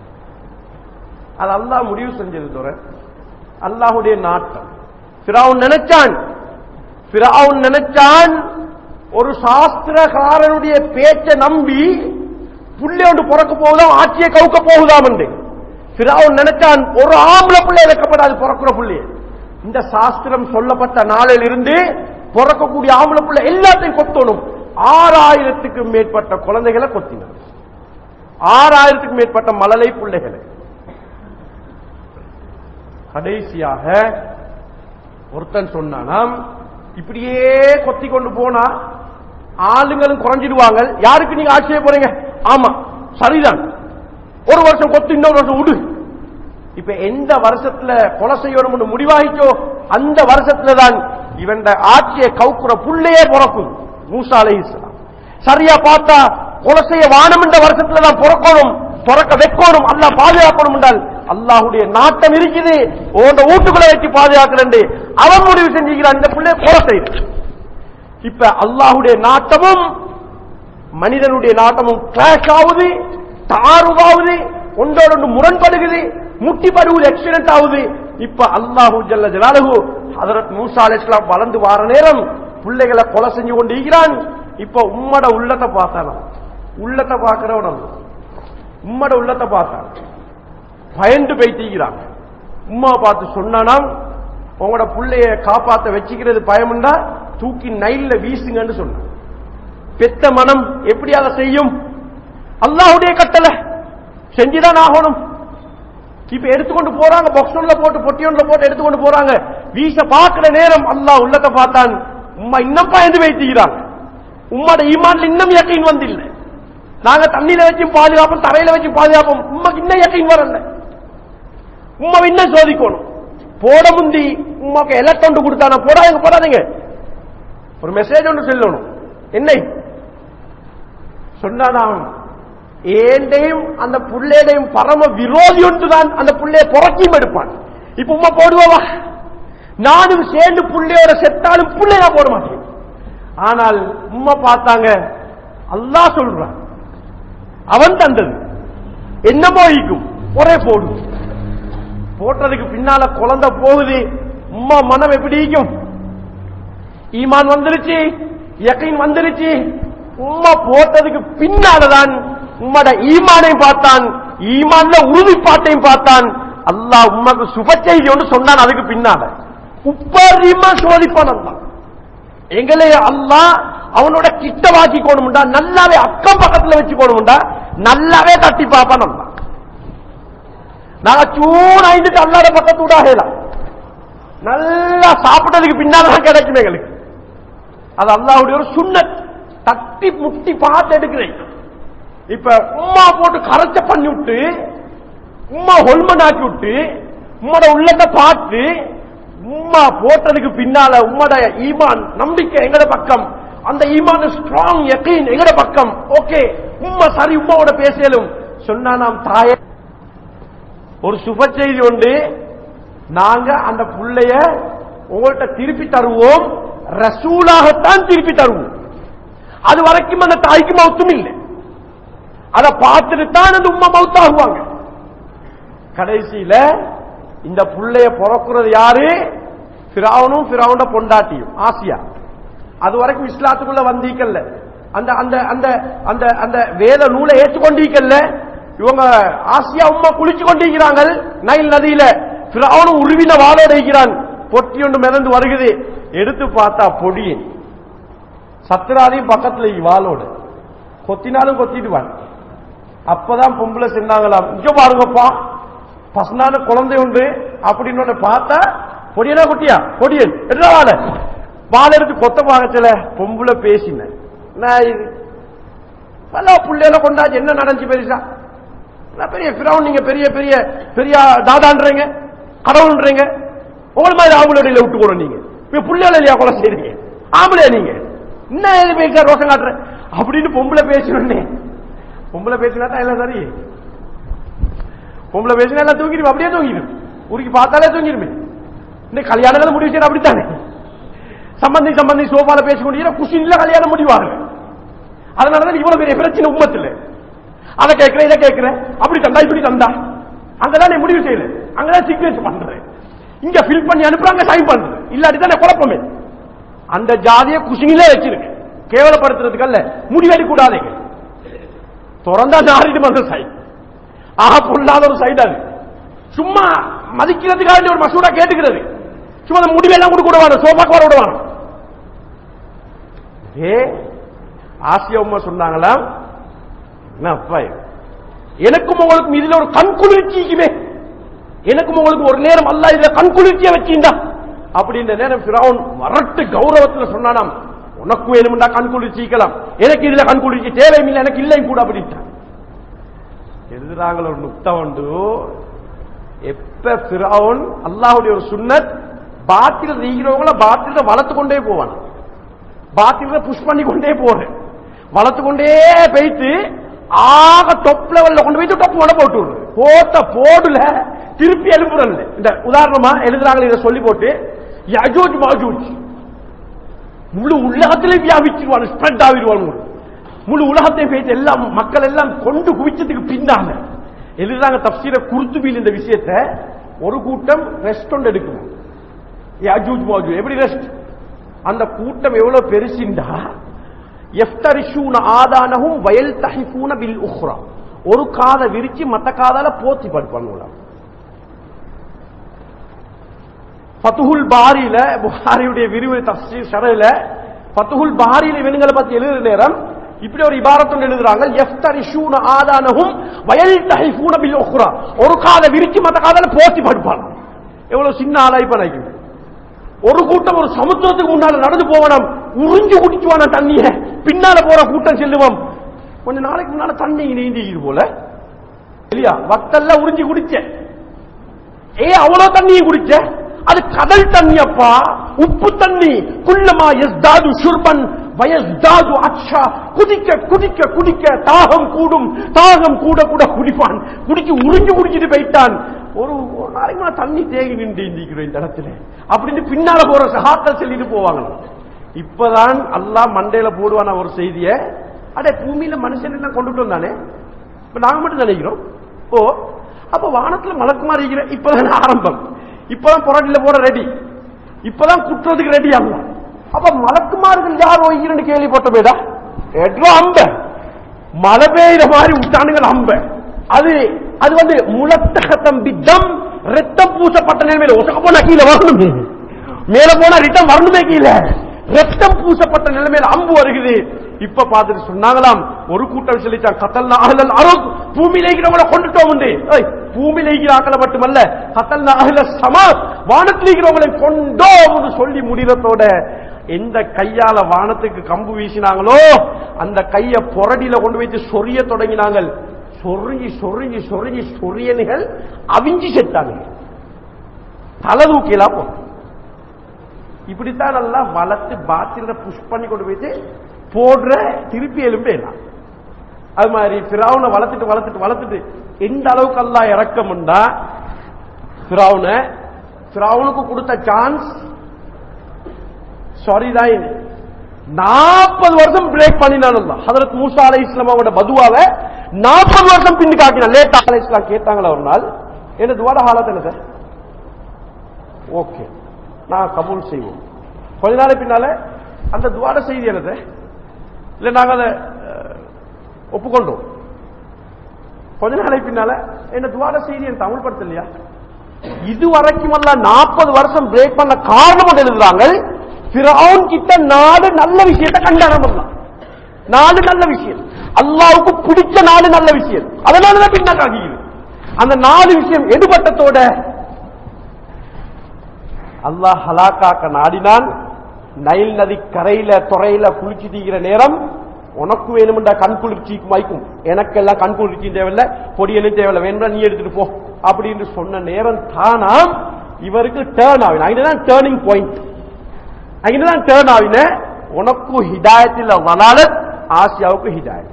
அது அல்லாஹ் முடிவு செஞ்சது தவிர அல்லாஹ்வுடைய நாட்டம். ஃபிரௌன் நினைச்சான், ஃபிரௌன் நினைச்சான் ஒரு சாஸ்திரகாரனுடைய பேச்சை நம்பி புள்ளை ஒன்று பிறக்க போகுதாம், ஆட்சியை கவுக்க போகுதாம் என்று ஃபிரௌன் நினைச்சான். ஒரு ஆம்பளை பிள்ளை இழக்கப்படாது, பிறக்கிற பிள்ளை. இந்த சாஸ்திரம் சொல்லப்பட்ட நாளில் இருந்து பிறக்கக்கூடிய ஆம்பளை பிள்ளை எல்லாத்தையும் கொத்தணும். ஆறாயிரத்துக்கு மேற்பட்ட குழந்தைகளை கொத்தினார், ஆறாயிரத்துக்கு மேற்பட்ட மழலை பிள்ளைகளை. கடைசியாக ஒருத்தன் சொன்னானாம், இப்படியே கொத்தி கொண்டு போனா ஆளுங்களும் குறைஞ்சிடுவாங்க, யாருக்கு நீங்க ஆட்சியை போறீங்க? ஆமா சரிதான், ஒரு வருஷம் கொத்து, இன்னொரு வருஷம் விடு. இப்ப எந்த வருஷத்துல கொலை செய்யணும் முடிவாகிச்சோ அந்த வருஷத்துல தான் இவன் ஆட்சியை கவுக்குற புள்ளையே பிறக்கும். மூசா அலைஹிஸ்ஸலாம் சரியா பார்த்தா கொலை செய்ய வானம் என்ற வருஷத்துல தான் பிறக்கணும், பிறக்க வைக்கணும், அல்லாஹ் பாதுகாக்கணும் என்றால் அல்லாஹ்வுடைய நாட்டம் இருக்குது. உன் வீட்டுக்குள்ள வச்சு பாதுகாக்கிறேன் அவன் முடிவு செஞ்சுக்கிறான், இந்த பிள்ளைய கொலை செய்யுது. இப்ப அல்லாஹ்வுடைய நாட்டமும் மனிதனுடைய நாட்டமும் கிளாஷ் ஆகுது, தாறுவாகுது, ஒன்றோடு முரண்படுகிறது, முட்டிப்படுவது, ஆக்சிடென்ட் ஆகுது. இப்ப அல்லாஹு ஜல்ல ஜலாலுஹு ஹஜ்ரத் மூசா அலைஹிஸ்ஸலாம் வளர்ந்து வார நேரம் பிள்ளைகளை கொலை செஞ்சு கொண்டு இருக்கிறான். இப்ப உம்மட உள்ளத்தை பார்த்தானா, உள்ளத்தை பார்க்கிறவன் உம்மட உள்ளத்தை பார்த்தான், பயந்து போய்த்திக்கிறான். உம்மா பார்த்து சொன்னானாம், உங்களோட பிள்ளைய காப்பாத்த வச்சுக்கிறது பயமுண்டா தூக்கி நைல்ல வீசுங்கன்னு சொன்னான். பெத்த மனம் எப்படி அதை செய்யும்? அல்லாஹ்வுடைய கட்டளை செஞ்சுதான் ஆகணும். இப்ப எடுத்துக்கொண்டு போறாங்க, பாக்ஸ்ல போட்டு பொட்டியொன்ல போட்டு எடுத்துக்கொண்டு போறாங்க. வீச பார்க்கிற நேரம் அல்லாஹ் உள்ளத்தை பார்த்தான். உம்மா இன்னும் பயந்து வைத்துக்கிறாங்க, உம்மோட ஈமான்ல இன்னும் யக்கீன் வந்தில்லை. நாங்க தண்ணியில வச்சு பாதுகாப்போம், தரையில வச்சு பாதுகாப்போம், உம்மக்கு இன்னும் யக்கீன் வரல. உம்மா இன்னும் சோதிக்கணும். போட முந்தி உமாக்கு எலக்ட்ரான் கொடுத்தானா போடாதீங்க போடாதீங்க, ஒரு மெசேஜ் ஒன்று சொல்லணும். என்னை சொன்னானாம், ஏண்டையும் அந்த புள்ளையடையும் பரம விரோதி ஒன்று தான் அந்த புள்ளைய புறக்கியும் எடுப்பான். இப்ப உமா போடுவா, நானும் சேர்ந்து புள்ளையோட செத்தாலும் புள்ளையா போட மாட்டேன். ஆனால் உம்மா பார்த்தாங்க, அல்லாஹ் சொல்றான், அவன் தந்தது என்ன போயிக்கும் ஒரே போடு போட்டதுக்கு பின்னால குழந்தை போகுது, உம்மா மனம் எப்படி இருக்கும்? ஈமான் வந்துருச்சு, யகீன் வந்துருச்சு. உம்மா போட்டதுக்கு பின்னாலதான் உம்மோட ஈமானையும் பார்த்தான், ஈமான்ல உறுதிப்பாட்டையும் பார்த்தான். அல்லாஹ் உம்மக்கு சுப செய்தி ஒன்று சொன்னான். அதுக்கு பின்னால உப்பரிமா சோதிப்பான் அல்லாஹ். எங்களே அல்லாஹ் அவனோட கிட்ட வாக்கிக்கணும்டா, நல்லாவே அக்கம் பக்கத்துல வச்சுக்கணும்டா, நல்லாவே தட்டி பார்ப்பான் அல்லாஹ். நாங்க சூன் ஐந்துட்டு அல்லாத பக்கத்து விடாகலாம். நல்லா சாப்பிட்டதுக்கு பின்னால்தான் கிடைக்கும் எங்களுக்கு. அது அல்லாஹ்வுடைய ஒரு சுன்னத். தட்டி முட்டி பார்த்து எடுக்கிறேன். இப்ப உம்மா போட்டு கரைச்ச பண்ணி விட்டு, உம்மா ஹொல்மன் ஆக்கி விட்டு, உம்மோட உள்ளத்தை பார்த்து, உம்மா போட்டதுக்கு பின்னால உம்மோட ஈமான் நம்பிக்கை எங்கட பக்கம், அந்த ஈமான் ஸ்ட்ராங் யகீன் எங்கட பக்கம். ஓகே, உம்மா சரி, உம்மாவோட பேசலும் சொன்னா நாம் தாயே ஒரு சுப செய்தி உண்டு, நாங்க அந்த புள்ளைய உங்கள்கிட்ட திருப்பி தருவோம், ரசூலாகத்தான் திருப்பி தருவோம். அது வரைக்கும் அந்த தாய்க்கு மௌத்தும் இல்லை. அதை பார்த்துட்டு தான் அந்த உம்மா மௌத்தாகுவாங்க. கடைசியில இந்த புள்ளைய பிறக்கிறது யாரு? ஃபிரௌனும் ஃபிரௌனோட பொண்டாட்டியும் ஆசியா. அது வரைக்கும் இஸ்லாத்துக்குள்ள வந்தீக்கல்ல, அந்த அந்த அந்த அந்த அந்த வேத நூலை ஏற்றுக்கொண்டீக்கல்ல. இவங்க ஆசியா உம்மா குளிச்சு கொண்டிருக்கிறாங்க நைல் நதியில. ஃபிரௌனும் உருவின வாளோட இருக்கிறான். பொட்டி ஒன்று மிதந்து வருகிறது. எடுத்து பார்த்தா பொடியின் சத்ராதையும் பக்கத்துல வாளோடு கொத்தினாலும் கொத்திடுவான். அப்பதான் பொம்பளை சொன்னாங்களாம், இங்க பாருங்கப்பா பசனான குழந்தை உண்டு அப்படின்னு பார்த்தா பொடியனா குட்டியா பொடியன் என்ன வாழ வாழ எடுத்து கொத்த பாகச்சல பொம்பளை பேசின இது பல புள்ளையில கொண்டாச்சு. என்ன நடந்துச்சு பெருசா? பெரிய ஃபிரௌன், நீங்க பெரிய பெரிய பெரிய தாதான்றீங்க, கடவுள்ன்றீங்க. உங்களை மாதிரி ஆம்பளை விட்டு கூட நீங்க புள்ளையில இல்லையா கொலை செய்றீங்க? ஆம்பளையா நீங்க என்ன பேச ரோஷம் காட்டுற அப்படின்னு பொம்பளை பேசணுன்னே. பொம்பளை பேசினா தான் எல்லாம் சரி. பொம்பளை பேசினா எல்லாம் தூங்கிடும், அப்படியே தூங்கிடும். உருக்கி பார்த்தாலே தூங்கிடுமே. இன்னைக்கு கல்யாணங்கள் முடிவு செய்யற அப்படித்தானே. சம்பந்தி சம்பந்தி சோபால பேசிக்கொண்டு குஷின்ல கல்யாணம் முடிவாங்க. அதனாலதான் இவ்வளவு பெரிய பிரச்சனை உம்மத்துல. அதை கேட்கிற இதை கேட்கிற, அப்படி தந்தா இப்படி தந்தா, அங்கதான் நீ முடிவு செய்யல, அங்கதான் சிக்னேச்சர் பண்ற, இங்க ஃபில் பண்ணி அனுப்புறாங்க, சைன் பண்றது. இல்லாட்டி தானே குழப்பமே. அந்த ஜாதியை குஷினிலே வச்சிருக்கு, கேவலப்படுத்துறதுக்கு அல்ல. முடிவெடுக்க கூடாதீங்க. திறந்தா நாரிட்டு வந்த சைட், ஆக பொல்லாத ஒரு சைட். அது சும்மா மதிக்கிறதுக்காக ஒரு மசூரா கேட்டுக்கிறது. சும்மா முடிவெல்லாம் கொடுக்க விடுவாங்க, சோபாக்கு வர விடுவாங்க. ஏ ஆசியா உம்மா சொன்னாங்களா, எனக்கும் உங்களுக்கும் இதுல ஒரு கண் குளிர்ச்சிக்குமே, எனக்கும் உங்களுக்கு ஒரு நேரம் அல்ல இதுல கண் குளிர்ச்சியை வச்சீண்டா அப்படின்ற நேரம் ஃபிரௌன் வரட்டு கௌரவத்தில் சொன்னானாம், உனக்கு வேணும்டா கண் குளிர்ச்சிக்கலாம், எனக்கு இதுல கண் குளிர்ச்சி தேவையில்லை, எனக்கு இல்லையும் கூட அப்படின்ட்டான். எழுதுறாங்க ஒரு நுக்தா உண்டு. எப்ப ஃபிரௌன் அல்லாஹ்வுடைய ஒரு சுன்னத், பாத்தில் நீக்கிறவங்கள பாத்தில வளர்த்து கொண்டே போவான், பாத்தில புஷ் பண்ணி கொண்டே போறேன், வளர்த்து கொண்டே போயிட்டு ஆக டொப் லெவல்ல கொண்டு போயிட்டு டொப் போட போட்டு போட்ட போடுல திருப்பி எழுப்புறல். இந்த உதாரணமா எழுதுறாங்க, இதை சொல்லி போட்டு யஜூஜ் மாஜூஜ் முழு உலகத்திலே வியாபிச்சிருவான், ஸ்ப்ரெட் ஆகிடுவான். முழு உலகத்தை பேசி எல்லாம் மக்கள் எல்லாம் கொண்டு குவிச்சதுக்கு பின்னால எழுதுறாங்க தப்சீர குர்துபியில் இந்த விஷயத்தை. ஒரு கூட்டம் ரெஸ்ட் ஒன்று எடுக்கும், யஜூஜ் மாஜூஜ். எப்படி ரெஸ்ட்? அந்த கூட்டம் எவ்வளவு பெருசிண்டா, யஃப்தரிஷூன ஆதானஹும் வயல்தஹிஃபூன பில் உக்ரா, ஒரு காதை விரிச்சு மத்த காதால போத்தி படுப்பாங்க. ஃபத்ஹுல் பாரியில, புகாரியுடைய விரிவுரை தஃசீர் ஷரஹ்ல ஃபத்ஹுல் பாரியில இவங்களை பத்தி எழுதுற நேரம் இப்படி ஒரு இபாரத்து எழுதுறாங்க, யஃப்தரிஷூன ஆதானஹும் வயல்தஹிஃபூன பில் உக்ரா, ஒரு காதை விரிச்சு மத்த காதால போத்தி படுப்பாங்க. எவ்வளவு சின்ன ஆளாய்ப்பா நினைக்கும். ஒரு கூட்டம் ஒரு சமுத்திரத்துக்கு முன்னால நடந்து போவனம், உறிஞ்சு குடிச்சுவான தண்ணிய, பின்னால போற கூட்டம் செல்லுவோம். கொஞ்ச நாளைக்கு முன்னால தண்ணி நீந்தி போல இல்லையா, வத்தல்ல உறிஞ்சி குடிச்ச, ஏ அவ்வளவு தண்ணியை குடிச்ச, அது கடல் தண்ணி அப்பா, உப்பு தண்ணி. குல்லமா யஸ்தாது ஷுர்பன் வயஸ்தாது அக்ஷா, குடிக்க குடிக்க குடிக்க தாகம் கூடும், தாகம் கூட கூட குடிப்பான், குடிச்சு உறிஞ்சு குடிச்சிட்டு போயிட்டான். ஒரு ஒரு நாளைக்கு தண்ணி தேங்கி நின்று இந்த இடத்துல அப்படின்னு பின்னால போற சகாக்கள் சொல்லிட்டு போவாங்க. இப்பதான் அல்லாஹ் மண்டையில போடுவான ஒரு செய்திய, அடே பூமியில மனுஷன் எல்லாம் கொண்டுட்டு வந்தானே, இப்ப நாங்க மட்டும் நினைக்கிறோம். ஓ அப்ப வானத்துல மலக்குமார் இருக்கிற இப்பதான் ஆரம்பம், இப்பதான் புரட்டில போற ரெடி, இப்பதான் குற்றத்துக்கு ரெடி ஆகல. அப்ப மலக்குமார்கள் யார் ஓய்கிறன்னு கேள்விப்பட்டமேடா எட்ரோ அம்ப மழை பெய்கிற மாதிரி விட்டானுங்கள் அம்ப. அது அது வந்து முலத்தகத்தம் பித்தம் ரத்தம் பூசப்பட்ட நிலைமையில ஒசக்க போனா கீழே வரணுமே, மேல போனா ரிட்டம் வரணுமே, கீழே ரத்தம் பூசப்பட்ட நிலைமையில அம்பு வருகிறது. இப்ப பார்த்துட்டு சொன்னாங்களாம், ஒரு கூட்டம் சொல்லிச்சான் கத்தல்னா அஹ்லல் அர்த், பூமியில இருக்கிறவங்களை கொண்டுட்டோம் உண்டு. பூமியில இருக்கிற ஆக்களை மட்டுமல்ல, கத்தல்னா அஹ்லஸ் ஸமா, வானத்தில் இருக்கிறவங்களை கொண்டோம் சொல்லி முடிகிறதோட எந்த கையால வானத்துக்கு கம்பு வீசினாங்களோ அந்த கைய புரடியில கொண்டு வைத்து சொரிய தொடங்கினாங்க. சொருங்கி சொருங்கி சொருங்கி சொரியனுகள் அவிஞ்சி செத்தாங்க, தலை தூக்கிலாம் போ. இப்படித்தான் நல்லா வளர்த்து பாத்திர புஷ் பண்ணி கொண்டு போயிட்டு போடுற திருப்பி எலும்பேலாம். அது மாதிரி பிராவுனை வளர்த்துட்டு வளர்த்துட்டு வளர்த்துட்டு எந்த அளவுக்கு அல்லாஹ் இறக்கம் உண்டா, பிராவுனை பிராவுனுக்கு கொடுத்த சான்ஸ் சாரி தான் நாற்பது வருஷம் பிரேக் பண்ணினான். ஹதரத் மூசா அலைஹிஸ்ஸலாம் அவரோட பதுவாவை நாற்பது வருஷம் பின்னு காட்டினான். லேட்டா அலைஹிஸ்ஸலாம் கேட்டாங்களா ஒரு நாள், என்ன துவாட ஹாலத் என்ன சார், ஓகே நான் கபூல் செய்வோம். கொஞ்ச நாள் பின்னால அந்த துவாட செய்தி என்னது இல்ல நாங்க அதை ஒப்புக்கொண்டோம். கொஞ்ச நாளை பின்னால என்ன துவாட செய்தி என் தமிழ் படுத்தலையா. இதுவரைக்கும் அல்ல நாற்பது வருஷம் பிரேக் பண்ண காரணம் எழுதுறாங்க. ஃபிரௌன் கிட்ட நாலு நல்ல விஷயத்தை கண்டாரம் பண்ணலாம், நாலு நல்ல விஷயம் அல்லாவுக்கு பிடிச்ச நாலு நல்ல விஷயம், அதனாலதான் பின்னாக்காகிறது. அந்த நாலு விஷயம் எடுபட்டத்தோட அல்லாஹ் ஹலாக்காக்க நாடினான். நைல் நதி கரையில துறையில குளிச்சு தீக்கிற நேரம் உனக்கு வேணும்டா கண் குளிர்ச்சிக்கு வாய்க்கும், எனக்கெல்லாம் கண் குளிர்ச்சியும் தேவையில்லை, பொடியனும் தேவையில்லை, வேணும்டா நீ எடுத்துட்டு போ அப்படின்னு சொன்ன நேரம் தானாம் இவருக்கு டேர்ன் ஆகின. அங்கதான் டேர்னிங் பாயிண்ட், அங்கதான் டேர்ன் ஆகின. உனக்கு ஹிதாயத்தில் வலாலத், ஆசியாவுக்கு ஹிதாயத்.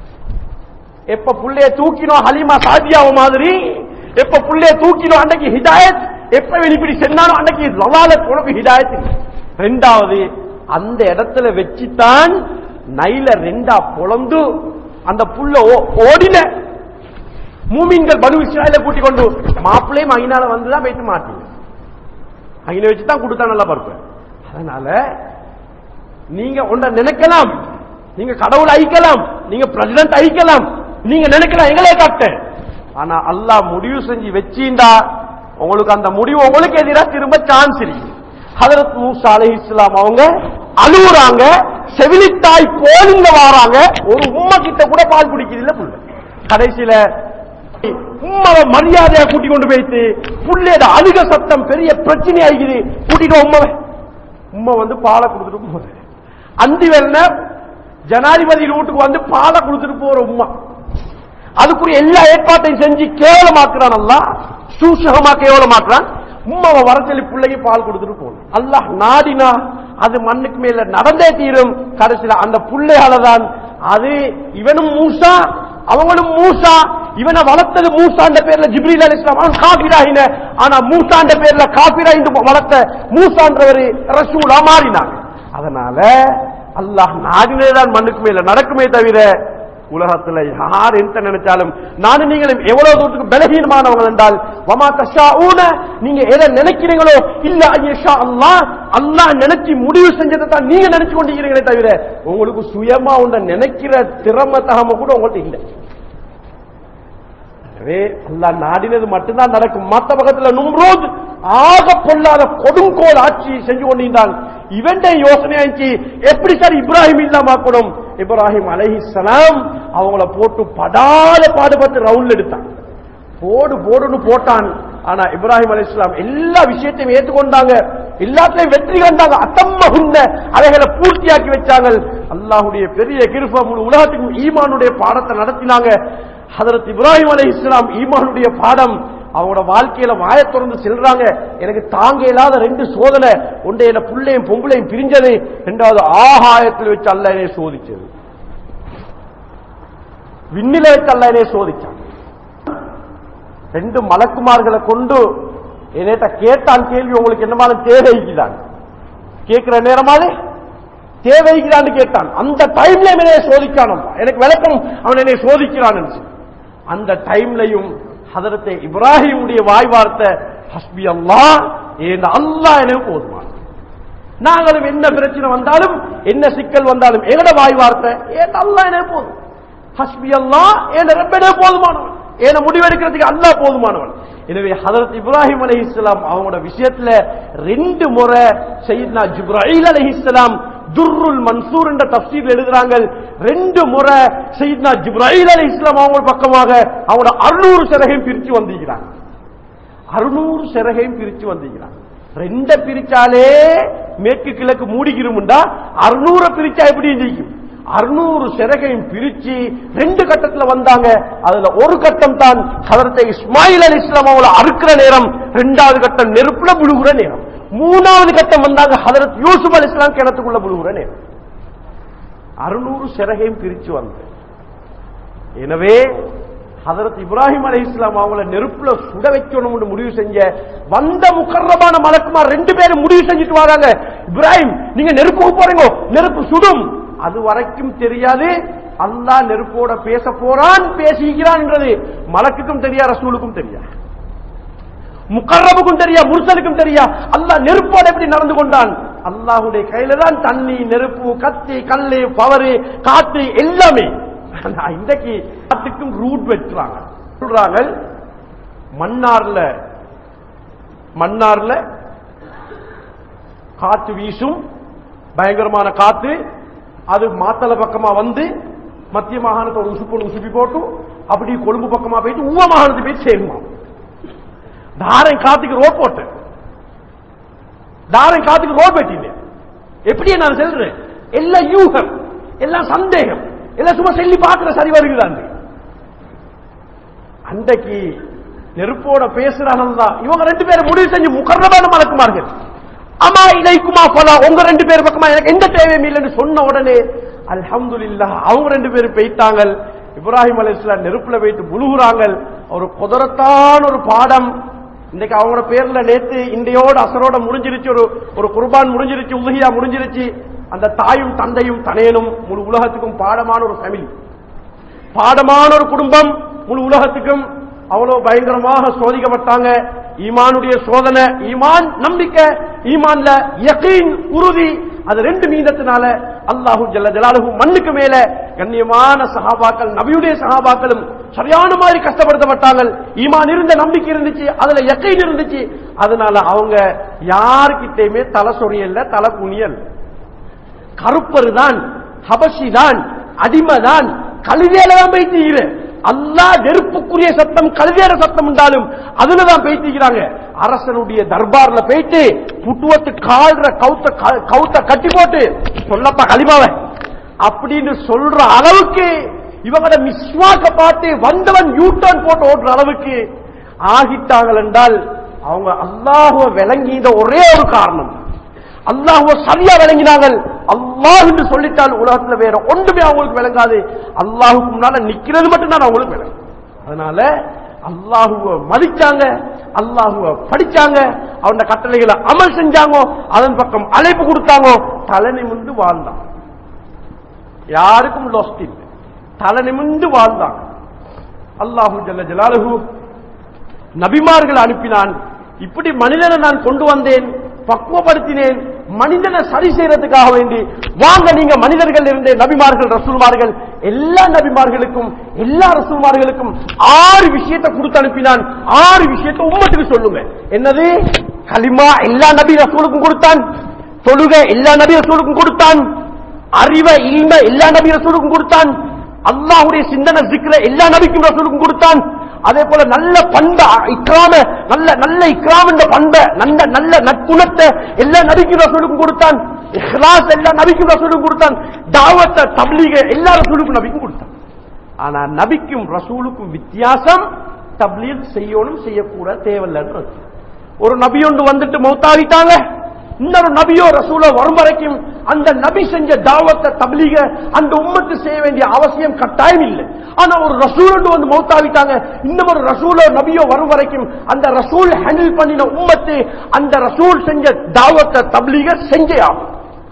எப்ப புள்ளைய தூக்கினோம் ஹலீமா சாதியாவ மாதிரி, எப்ப புள்ளைய தூக்கினோம் அன்னைக்கு ஹிதாயத், எப்ப வெளிப்படி சென்னாலும் அன்னைக்கு வலாலத், உனக்கு ஹிதாயத். ரெண்டாவது அந்த இடத்துல வச்சுத்தான் நைல ரெண்டா பொழந்து அந்த புள்ள ஓடின மூமின்கள் பனு இஸ்ராயலை கூட்டிக் கொண்டு மாப்பிள்ளையும் அங்கினால வந்துதான் வைத்து மாட்டீங்க, அங்கின வச்சுதான் கொடுத்தா நல்லா பார்ப்பேன். அதனால நீங்க ஒன்றை நினைக்கலாம், நீங்க கடவுள் ஐக்கலாம், நீங்க பிரசிடன்ட் ஐக்கலாம், நீங்க நினைக்கலாம் எங்களே காட்ட. ஆனா அல்லாஹ் முடிவு செஞ்சு வச்சீண்டா உங்களுக்கு அந்த முடிவு உங்களுக்கு எதிராக திரும்ப சான்ஸ் இருக்கு. ஹதரத் மூசா அலைஹிஸ்ஸலாம் அவங்க அழுகுறாங்க, செவிலித்தாய் போலிங்க வாராங்க, ஒரு உம்மா கிட்ட கூட பால் குடிக்கிறதில்ல புள்ள. கடைசியில உம்மாவை மரியாதையா கூட்டிக் கொண்டு போயிட்டு புள்ளையோட அழுக சத்தம் பெரிய பிரச்சனை ஆகிது, கூட்டிட்டு உம்மாவை உம்மா வந்து பாலை கொடுத்துட்டு போகுது. அந்தி வேலை ஜனாதிபதி வீட்டுக்கு வந்து பாலை கொடுத்துட்டு போற உம்மா, அதுக்குரிய எல்லா ஏற்பாட்டையும் செஞ்சு கேவலமாக்குறான், அல்ல சூசகமா கேவலமாக்குறான். உம்மாவை வர சொல்லி பிள்ளைக்கு பால் கொடுத்துட்டு போகணும். அல்லாஹ் நாடினா அது மண்ணுக்கு மேல நடந்தே தீரும். கடைசியில அந்த பிள்ளையாலதான் அது இவனும் மூசா அவங்களும் மூசா, இவனை வளர்த்தது மூசாண்ட பேர்ல ஜிப்ரீல் அலைஹிஸ்ஸலாம், அவன் காபிராயின. ஆனா மூசாண்ட பேர்ல காபிராயின்னு வளர்த்த மூசான்றவர் ரசூலா மாறினாங்க. அதனால அல்லாஹ் நாடினேதான் மண்ணுக்கு மேல நடக்குமே தவிர உலகத்துல யார் என்ன நினைச்சாலும் நானும் நீங்களும் எவ்வளவு தூரத்துக்கு பலகீனமானவங்க என்றால் வமா தஷாஊன, நீங்க எதை நினைக்கிறீங்களோ இல்ல ஐயஷா அல்லாஹ், அல்லாஹ் நினைச்சு முடிவு செஞ்சதை தான் நீங்க நினைச்சு கொண்டிருக்கிறீங்களே தவிர உங்களுக்கு சுயமா உண்ட நினைக்கிற திறமை தகம கூட உங்கள்கிட்ட இல்லை. எனவே அல்லாஹ் நாடினது மட்டும்தான் நடக்கும். மற்ற பக்கத்துல நும்ரூத் ஆக பொல்லாத கொடுங்கோல் ஆட்சி செஞ்சு கொண்டிருந்தான். இவன் யோசனையாச்சு எப்படி சார் இப்ராஹிம் இல்லாமக்கணும். இப்ராஹிம் அலைஹிஸ்ஸலாம் அவங்கள போட்டு படாத பாடுபட்டு ரவுண்ட் எடுத்தான், போடு போடுன்னு போட்டான். ஆனா இப்ராஹிம் அலைஹிஸ்ஸலாம் எல்லா விஷயத்தையும் ஏற்றுக்கொண்டாங்க, எல்லாத்திலையும் வெற்றி கண்டாங்க. அத்தம்ம உண்ண அவைகளை பூர்த்தியாக்கி வச்சாங்க. அல்லாஹுடைய பெரிய கிருபை, முழு உலகத்துக்கும் ஈமானுடைய பாடத்தை நடத்தினாங்க. ஹதரத் இப்ராஹிம் அலைஹிஸ்ஸலாம் ஈமானுடைய பாடம் அவங்களோட வாழ்க்கையில வாய திறந்து செல்றாங்க. எனக்கு தாங்க இல்லாத ரெண்டு சோதனை, ஒன்றை என்ன புள்ளையும் பொம்பளையும் பிரிஞ்சது, இரண்டாவது ஆகாயத்தில் வச்சு அல்லாஹ் என்னை சோதிச்சது, விண்ணில வச்சு அல்லாஹ் என்னை சோதிச்சான். ரெண்டு மலக்குமார்களை கொண்டு என்னட்ட கேட்டான் கேள்வி, உங்களுக்கு என்னமான தேவைக்குதான் கேட்கிற நேரமாவது தேவைக்குதான் கேட்டான். அந்த டைம்ல என்னை சோதிக்கான எனக்கு விளக்கம், அவன் என்னை சோதிக்கிறான். அந்த டைம்லையும் ஹதரத் இப்ராஹிமுடைய வாய் வார்த்தை ஹஸ்பி அல்லாஹ், ஏன் அல்லாஹ் எனக்கு போதுமானது. நாங்களும் என்ன பிரச்சனை வந்தாலும் என்ன சிக்கல் வந்தாலும் எங்கட வாய் வார்த்தை ஏன் அல்லாஹ் எனக்கு போதும். ஹஸ்பி அல்லாஹ், ஏன் ரப்பனே போதுமானவன், ஏன முடிவெடுக்கிறதுக்கு அல்லாஹ் போதுமானவன். எனவே ஹதரத் இப்ராஹிம் அலைஹிஸ்ஸலாம் அவங்களோட விஷயத்துல ரெண்டு முறை சையத்னா ஜிப்ராயில் அலைஹிஸ்ஸலாம் துர்ருல் மன்சூர் என்ற தஃப்சீர் எழுதுறாங்க. ரெண்டு முறை சையத்னா ஜிப்ராயில் அலைஹிஸ்ஸலாம் அவங்க பக்கமாக அவங்களோட அறுநூறு சிறகையும் பிரிச்சு வந்திருக்கிறாங்க. அறுநூறு சிறகையும் பிரிச்சு வந்திருக்கிறாங்க. ரெண்ட பிரிச்சாலே மேற்கு கிழக்கு மூடிக்கிறோம்டா, அறுநூறு பிரிச்சா எப்படி இருக்கும்? அறுநூறு சிறகையும் பிரிச்சு ரெண்டு கட்டத்துல வந்தாங்க. அதுல ஒரு கட்டம் தான் ஹதரத் இஸ்மாயில் அலைஹிஸ்ஸலாம் அவங்கள அறுக்கிற நேரம், இரண்டாவது கட்டம் நெருப்புல விழுகிற நேரம், மூணாவது கட்டம் வந்தாங்க ஹதரத் யூசுப் அலைஹிஸ்ஸலாம் கிணத்துக்குள்ள விழுகிற நேரம். அறுநூறு சிறகையும் பிரிச்சு வந்த. எனவே ஹதரத் இப்ராஹிம் அலைஹிஸ்ஸலாம் அவங்கள நெருப்புல சுட வைக்கணும் முடிவு செஞ்ச வந்த முகர்ரபான மலக்குமார் ரெண்டு பேரும் முடிவு செஞ்சுட்டு வராங்க, இப்ராஹிம் நீங்க நெருப்பு போறீங்க, நெருப்பு சுடும். அது வரைக்கும் தெரியாது அல்லாஹ் நெருப்போட பேச போறான், பேசிக்கிறான் என்றது மலக்குக்கும் தெரியா, ரசூலுக்கும் தெரியா, முகர்ரபுக்கும் தெரியா, முர்சலுக்கும் தெரியா. அல்லாஹ் நெருப்போட எப்படி நடந்து கொண்டான்? அல்லாஹுடைய கையில தான் தண்ணி, நெருப்பு, கத்தி, கல்லு, பவரு, காத்து எல்லாமே. இன்றைக்கு காத்துக்கும் ரூட் வெட்டுறாங்க. சொல்றாங்க மன்னார்ல மன்னார்ல காத்து வீசும், பயங்கரமான காத்து. அது மாத்தள பக்கமா வந்து மத்திய மாகாணத்தை ஒரு உசுப்பு உசுப்பி போட்டு அப்படி கொழும்பு பக்கமா போயிட்டு உவ மாகாணத்தை போய் சேருமா. தாரம் காத்துக்கு ரோட் போட்டு தாரம் காத்துக்கு ரோட் வெட்டிங்க. எப்படி நான் சொல்றேன், எல்லாம் யூகம், எல்லாம் சந்தேகம், எல்லாம் சும்மா சொல்லி பார்க்கிற சரி வருகிறாங்க. அன்றைக்கு நெருப்போட பேசுறாங்க. இவங்க ரெண்டு பேரும் முடிவு செஞ்சு முகர்ரபான மலக்குமார்கள், அம்மா இலைக்குமா போல உங்க ரெண்டு பேர் பக்கமா எனக்கு எந்த தேவையும் இல்லைன்னு சொன்ன உடனே அல்ஹம்துலில்லாஹ் அவங்க ரெண்டு பேரும் போயிட்டாங்க. இப்ராஹிம் அலைஹிஸ்ஸலாம் நெருப்புல போயிட்டு முழுகுறாங்க. ஒரு குதிரத்தான ஒரு பாடம் இன்னைக்கு அவங்களோட பேர்ல நேத்து இந்தியோட அசரோட முடிஞ்சிருச்சு, ஒரு ஒரு குர்பான் முடிஞ்சிருச்சு, உலகியா முடிஞ்சிருச்சு. அந்த தாயும் தந்தையும் தனையனும் முழு உலகத்துக்கும் பாடமான ஒரு ஃபேமிலி, பாடமான ஒரு குடும்பம், முழு உலகத்துக்கும் அவ்வளவு பயங்கரமாக சோதிக்கப்பட்டாங்க. ஈமானுடைய சோதனை, ஈமான் நம்பிக்கை, ஈமான்ல யகீன் உறுதி, அது ரெண்டு மீதத்தினால அல்லாஹு ஜல்ல ஜலாலுஹு மண்ணுக்கு மேல கண்ணியமான சஹாபாக்கள், நபியுடைய சஹாபாக்களும் சரியான மாதிரி கஷ்டப்படுத்தப்பட்டாங்க. ஈமான் இருந்த, நம்பிக்கை இருந்துச்சு, அதுல யகீன் இருந்துச்சு. அதனால அவங்க யாருக்கிட்டையுமே தலை சொரியல்ல, தலை குனியல். கருப்பரு தான், ஹபஷி தான், அடிமை தான், கழுதையில தான் பேசிக்கிற. அல்லாஹ் நெருப்புக்குரிய சத்தம் கழுதையற சத்தம் என்றாலும் அதுலதான் பேசிக்கிறாங்க. அரசனுடைய தர்பார்ல போயிட்டு புட்டுவத்து கால்ற கவுத்த கவுத்த கட்டி போட்டு சொல்லப்பா கலிமாவ அப்படின்னு சொல்ற அளவுக்கு இவங்கள மிஸ்வாக்க பார்த்து வந்தவன் யூட்டர்ன் போட்டு ஓடுற அளவுக்கு ஆகிட்டாங்கள் என்றால் அவங்க அல்லாஹுவ விளங்கின ஒரே ஒரு காரணம், அல்லாஹுவ சரியா விளங்கினாங்க. அல்லாஹ் என்று சொல்லிட்டால் உலகத்துல வேற ஒன்றுமே அவங்களுக்கு விளங்காது. அல்லாஹுக்கு முன்னால நிக்கிறது மட்டும்தான் அவங்களுக்கு விளங்கும். அதனால அல்லாஹுவ மதிச்சாங்க, அல்லாஹுவ படிச்சாங்க, அவன் கட்டளைகளை அமல் செஞ்சாங்க, அதன் பக்கம் அழைப்பு கொடுத்தாங்க, தலை நிமிர்ந்து வாழ்ந்தாங்க. யாருக்கும் லொஸ்ட் இல்லை, தலை நிமிர்ந்து வாழ்ந்தாங்க. அல்லாஹு ஜல்ல ஜலாலுஹு நபிமார்கள் அனுப்பினான். இப்படி மனிதனை நான் கொண்டு வந்தேன், பக்குவப்படுத்தினேன், மனிதனை சரி செய்யறதுக்காக வேண்டி. வாங்க நீங்க மனிதர்கள் இருந்த நபிமார்கள், ரசூல்மார்கள், எல்லா நபிமார்களுக்கும் எல்லா ரசூல்மார்களுக்கும் ஆறு விஷயத்தை கொடுத்து அனுப்பினான். ஆறு விஷயத்தை உம்மத்துக்கு சொல்லுங்க. என்னது? கலிமா எல்லா நபி ரசூலுக்கும் கொடுத்தான், தொழுகை எல்லா நபி ரசூலுக்கும் கொடுத்தான், அறிவை இல்ம எல்லா நபி ரசூலுக்கும் கொடுத்தான், அல்லாஹ்வுடைய சிந்தனை ஜிக்ர எல்லா நபிக்கும் ரசூலுக்கும் கொடுத்தான். அதே போல நல்ல பண்ப இக்ராம நல்ல நல்ல இக்ராம் என்ற பண்ப நல்ல நல்ல நற்குணத்தை எல்லா நபிக்கும் ரசூலுக்கும் கொடுத்தான். இஹ்லாஸ் எல்லா நபிக்கும் ரசூலுக்கும் கொடுத்தான். தாவத்தை தப்லீக எல்லா ரசூலுக்கும் நபிக்கும் கொடுத்தான். ஆனா நபிக்கும் ரசூலுக்கும் வித்தியாசம், தப்லீக் செய்யணும் செய்யக்கூட தேவையில்லைன்றது. ஒரு நபி ஒன்று வந்துட்டு மௌத்தாவிட்டாங்க, இன்னொரு நபியோ ரசூலோ வரும் வரைக்கும் அந்த நபி செஞ்ச தாவத்தை தப்லீக அந்த உம்மத்து செய்ய வேண்டிய அவசியம் கட்டாயம் இல்லை. ஆனா ஒரு ரசூல் வந்து மௌத்தாவிட்டாங்க, இன்னும் ஒரு ரசூலோ நபியோ வரும் வரைக்கும் அந்த ரசூல் ஹேண்டில் பண்ணின உம்மத்து அந்த ரசூல் செஞ்ச தாவத்தை தப்லீக செஞ்சே ஆகும்.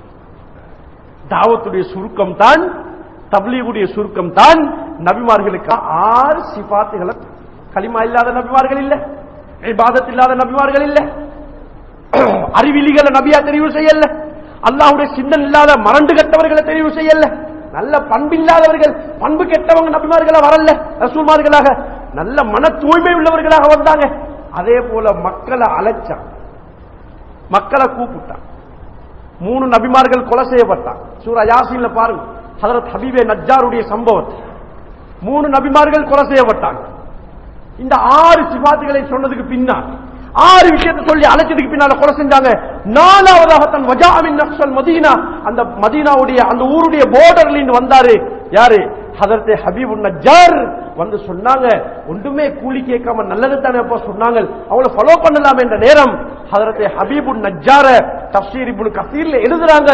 தாவத்துடைய சுருக்கம் தான், தப்லீகுடைய சுருக்கம் தான் நபிமார்களுக்கு ஆறு சிபாத்துகளை கலிமா இல்லாத நபிமார்கள் இல்ல, இபாதத் இல்லாத நபிமார்கள் இல்ல, அறிவிலிகளை நபியா தெரிவு செய்யல, அல்லாஹ்வுடைய சிந்தனை இல்லாத மறண்டு கெட்டவர்களை தெரிவு செய்யல, நல்ல பண்பு இல்லாதவர்கள் பண்பு கெட்டவங்க நபிமார்களா வரல, ரசூல்மார்களாக நல்ல மன தூய்மை உள்ளவர்களாக வந்தாங்க. அதே போல மக்களை அழைச்சான், மக்களை கூப்பிட்டான். மூணு நபிமார்கள் கொலை செய்யப்பட்டான். சூரா யாசீன்ல பாருங்க ஹஜ்ரத் ஹபீபே நஜ்ஜாருடைய சம்பவத்தை. மூணு நபிமார்கள் கொலை செய்யப்பட்டாங்க. இந்த ஆறு சிபாத்துகளை சொன்னதுக்கு பின்னால், ஆறு விஷயத்தை சொல்லி அழைச்சதுக்கு பின்னால கொலை செஞ்சாங்க. நாலாவதாக தன் வஜாமின் நக்ஸல் மதீனா, அந்த மதீனாவுடைய அந்த ஊருடைய பார்டர்ல இருந்து வந்தாரு. யாரு? ஹஜ்ரத் ஹபீபுன் நஜ்ஜார் வந்து சொன்னாங்க. ஒன்றுமே கூலி கேட்காம நல்லது தானே அப்ப சொன்னாங்க, அவளை ஃபாலோ பண்ணலாம் என்ற நேரம் ஹஜ்ரத் ஹபீபுன் நஜ்ஜார தஃப்சீர் இப்னு கஸீர்ல எழுதுறாங்க,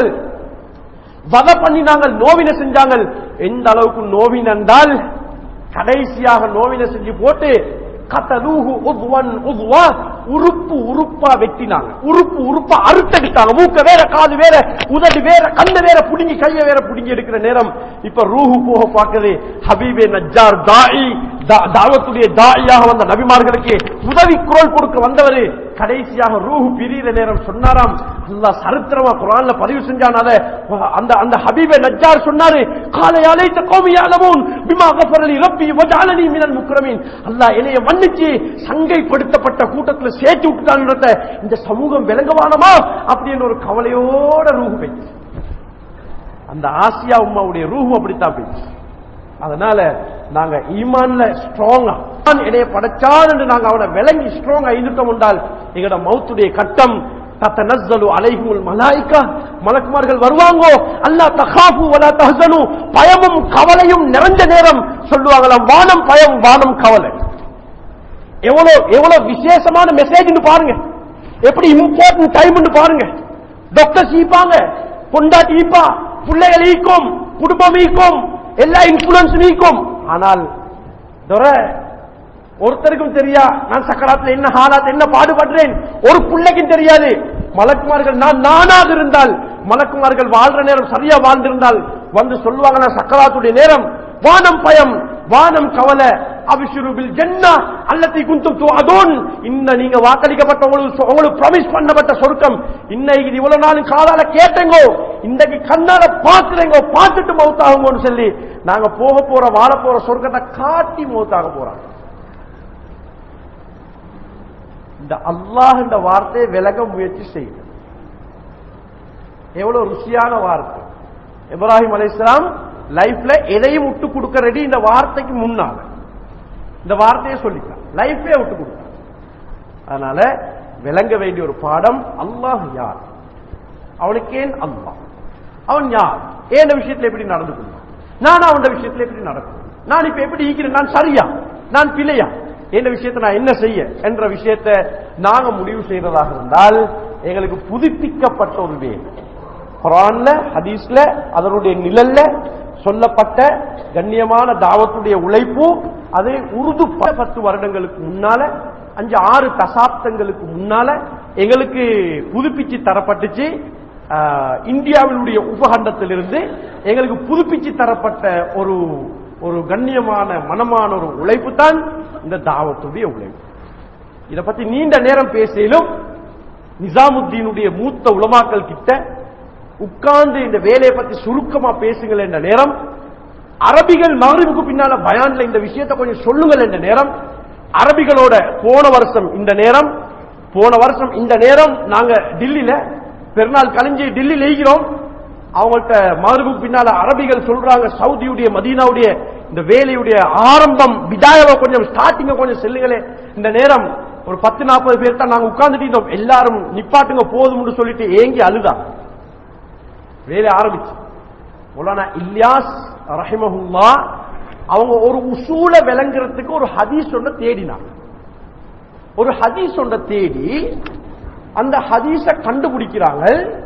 வத பண்ணினாங்க, நோவின செஞ்சாங்க. எந்த அளவுக்கு நோவின என்றால் கடைசியாக நோவின செஞ்சு போட்டு கதலூஹு உத்வன் உத்வா, உறுப்பு உறுப்பா வெட்டினாங்க, உறுப்பு உறுப்பா அறுத்தெடுத்தாங்க. மூக்க வேற, காது வேற, உதடு வேற, கண்ணு வேற புடுங்கி, கைய வேற புடுங்கி எடுக்கிற நேரம் இப்ப ரூஹு போக பார்க்குது. ஹபீபே நஜ்ஜார் தாயி, தாவத்துடைய தாயாக வந்த நபிமார்களுக்கு உதவி குரல் கொடுக்க வந்தவர் கடைசியாக ரூஹு பிரியிற நேரம் சொன்னாராம். அல்லாஹ் சரித்திரமா குர்ஆன்ல பதிவு செஞ்சானால அந்த அந்த ஹபீபே நஜ்ஜார் சொன்னாரு, கால யா லைத கௌமி யஅலமூன் பிமா கஃபர லி ரப்பி வஜஅலனி மினல் முக்ரமீன். அல்லாஹ் என்னைய மன்னிச்சு சங்கைப்படுத்தப்பட்ட கூட்டத்தில் சேர்த்து விட்டான்றத இந்த சமூகம் விளங்கவானமா அப்படின்னு ஒரு கவலையோட ரூஹு போயிடுச்சு. அந்த ஆசியா உம்மாவுடைய ரூஹு அப்படித்தான் போயிடுச்சு. அதனால நாங்க ஈமான்ல ஸ்ட்ராங்கா என்னைய படைச்சான் என்று நாங்க அவனை விளங்கி ஸ்ட்ராங்கா இருந்துட்டோம் என்றால் எங்களோட மௌத்துடைய கட்டம் தத்தனஸ்ஸலு அலைஹிமுல் மலாயிகா, மலக்குமார்கள் வருவாங்கோ. அல்லா தகாஃபு வலா தஹ்ஸனு, பயமும் கவலையும் நிறைஞ்ச நேரம் சொல்லுவாங்களாம், வானம் பயம் வானம் கவலை. எவ்வளவு எவ்வளவு விசேஷமான மெசேஜ் பாருங்க, எப்படி இம்பார்ட்டன்ட் டைம் பாருங்க. டாக்டர்ஸ் ஈப்பாங்க, கொண்டாட்டி ஈப்பா, பிள்ளைகள் ஈக்கும், குடும்பம் ஈக்கும், எல்லா இன்ஃபுளுன்ஸ் நீக்கும். ஆனால் ஒருத்தருக்கும் தெரியா நான் சக்கராத்துல என்ன ஹாலாத் என்ன பாடுபடுறேன், ஒரு பிள்ளைக்கும் தெரியாது. மலக்குமார்கள் நான் நானாக இருந்தால், மலக்குமார்கள் வாழ்ற நேரம் சரியா வாழ்ந்திருந்தால் வந்து சொல்லுவாங்க, நான் சக்கராத்துடைய நேரம் வானம் பயம் வானம் கவலை, அபிஷரு பில் ஜன்னah அல்லதி குன்தும் துஅதுன், இன்ன நீங்க வாக்களிக்கப்பட்ட உங்களுக்கு உங்களுக்கு ப்ராமிஸ் பண்ணப்பட்ட சொர்க்கம் இன்னைக்கு இவ்வளவு நாள் காலால கேட்டேங்கோ, இன்னைக்கு கண்ணால பாக்குறேங்கோ, பார்த்துட்டு மௌத்தாகுங்கன்னு சொல்லி நாங்க போக போற வாழ போற சொர்க்கத்தை காட்டி மௌத்தாக போறாங்க. இந்த அல்லாஹ் என்ற வார்த்தையை விலக முயற்சி செய்யும். எவ்வளவு ருசியான வார்த்தை. இப்ராஹிம் அலைஹிஸ்ஸலாம் லைஃப்ல எதையும் விட்டு கொடுக்க ரெடி. இந்த வார்த்தைக்கு முன்னால இந்த வார்த்தையை சொல்லிட்டான், லைஃபே விட்டு கொடுத்தான். அதனால விளங்க வேண்டிய ஒரு பாடம், அல்லாஹ் யார், அவனுக்கு ஏன் அல்லாஹ், அவன் யார், ஏன் விஷயத்துல எப்படி நடந்து கொள்வான், நான் அவன் விஷயத்துல எப்படி நடக்கும், நான் இப்ப எப்படி இருக்கிறேன், நான் சரியா நான் பிழையா, என்ன விஷயத்தை நான் என்ன செய்ய என்ற விஷயத்தை நாங்க முடிவு செய்யறதாக இருந்தால் எங்களுக்கு புதுப்பிக்கப்பட்ட ஒரு வேலை குர்ஆன்ல ஹதீஸ்ல அதனுடைய நிழல்ல சொல்லப்பட்ட கண்ணியமான தாவத்துடைய உழைப்பு, அது உருது பத்து வருடங்களுக்கு முன்னால, அஞ்சு ஆறு தசாப்தங்களுக்கு முன்னால எங்களுக்கு புதுப்பிச்சு தரப்பட்டுச்சு. இந்தியாவினுடைய உபகண்டத்திலிருந்து எங்களுக்கு புதுப்பிச்சு தரப்பட்ட ஒரு ஒரு கண்ணியமான மனமான ஒரு உழைப்பு தான் இந்த தாவத்துடைய உழைப்பு. இதை பத்தி நீண்ட நேரம் பேசிலும் நிசாமுத்தீனுடைய மூத்த உலமாக்கள் கிட்ட உட்கார்ந்து இந்த வேலையை பத்தி சுருக்கமா பேசுங்கள் என்ற நேரம், அரபிகள் மகரிபுக்கு பின்னால பயான்ல இந்த விஷயத்தை கொஞ்சம் சொல்லுங்கள் என்ற நேரம், அரபிகளோட போன வருஷம் இந்த நேரம் போன வருஷம் இந்த நேரம் நாங்க டில்லியில பெருநாள் கழிஞ்சு டில்லியில் இருக்கிறோம். அவங்கள்ட்ட மகரிபுக்கு பின்னால அரபிகள் சொல்றாங்க, சவுதியுடைய மதீனாவுடைய இந்த வேலையுடைய ஆரம்பம் விதாயாவை கொஞ்சம் ஸ்டார்டிங்க கொஞ்சம் செல்லுங்களே. இந்த நேரம் ஒரு பத்து நாற்பது பேர் தான் நாங்க உட்கார்ந்துட்டு இருந்தோம். எல்லாரும் நிப்பாட்டுங்க போதும்னு சொல்லிட்டு ஏங்கி அழுதாங்க. வேலை ஆரம்பிச்சு மௌலானா இல்யாஸ் ரஹிமஹுல்லாஹ் அவங்க ஒரு உசூல விளங்குறதுக்கு ஒரு ஹதீஸ் ஒன்றை தேடினாங்க. ஒரு ஹதீஸ் ஒன்றை தேடி அந்த ஹதீஸ கண்டுபிடிக்கிறாங்க.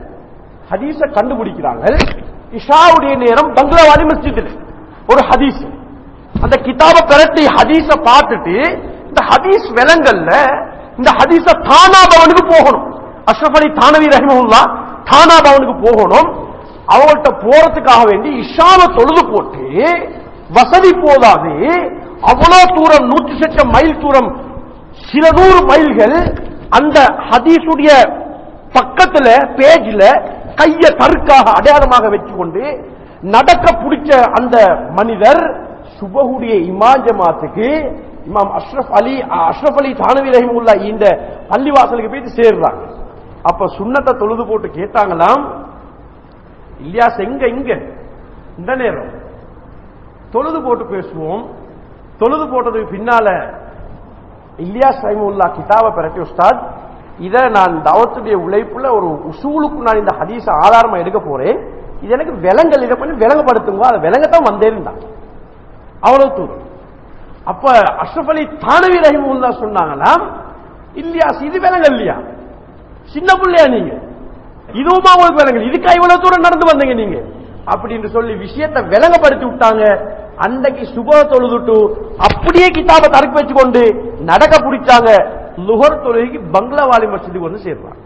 ஹதீஸ கண்டுபிடிக்கிறாங்க இஷாவுடைய நேரம் பங்களாவாடி மஸ்ஜிதில் ஒரு ஹதீஸ். அந்த கிதாபை பிரட்டி ஹதீஸ பார்த்துட்டு இந்த ஹதீஸ் விலங்கல்ல, இந்த ஹதீஸ தானா பவனுக்கு போகணும். அஷ்ரஃப் அலி தானவி ரஹிமஹுல்லாஹ் தானா பவனுக்கு போகணும். அவங்கள்ட்ட போறதுக்காக வேண்டி இஷாவை தொழுது போட்டு வசதி போதாது அவ்வளவு தூரம் நூற்றி சொச்ச மைல் தூரம், சில நூறு மைல்கள் அந்த ஹதீஸுடைய பக்கத்துல பேஜ்ல கைய தருக்காக அடையாளமாக வச்சுக்கொண்டு நடக்க பிடிச்ச அந்த மனிதர் சுபஹுடைய இமாம் ஜமாத்துக்கு இமாம் அஷ்ரப் அலி அஷ்ரப் அலி தானவி ரஹிமஹுல்லாஹ் இந்த பள்ளிவாசலுக்கு போய் சேர்றாங்க. அப்ப சுன்னத்தை தொழுது போட்டு கேட்டாங்களாம், இல்லையாஸ் எங்க இங்க இந்த நேரம் தொழுது போட்டு பேசுவோம். தொழுது போட்டதுக்கு பின்னால இல்யாஸ் ரஹிமஹுல்லாஹ் கிதாபை பிறக்கி, உஸ்தாத் இதை நான் தாவத்துடைய உழைப்புல ஒரு உசூலுக்கு நான் இந்த ஹதீஸ ஆதாரமா எடுக்க போறேன், இது எனக்கு விலங்கல், இதை கொஞ்சம் விலங்கப்படுத்துங்க, அதை விலங்கத்தான் வந்தேன் தான். அவ்வளவு தூரம். அப்ப அஷ்ரப் அலி தானவி ரஹிமஹுல்லாஹ் சொன்னாங்களாம், இல்யாஸ் இது விலங்கல் இல்லையா, சின்ன பிள்ளையா நீங்க, இதுவுமா உங்களுக்கு விலங்கல், இதுக்கா இவ்வளவு தூரம் நடந்து வந்தீங்க நீங்க அப்படின்னு சொல்லி விஷயத்தை விலங்கப்படுத்தி விட்டாங்க. அன்றைக்கு சுப தொழுதுட்டு அப்படியே கிதாபை தரக்கு வச்சு கொண்டு நடக்க பிடிச்சாங்க. லுஹர் தொழுகைக்கு பங்களாவாலி மஸ்ஜிதுக்கு வந்து சேர்றாங்க.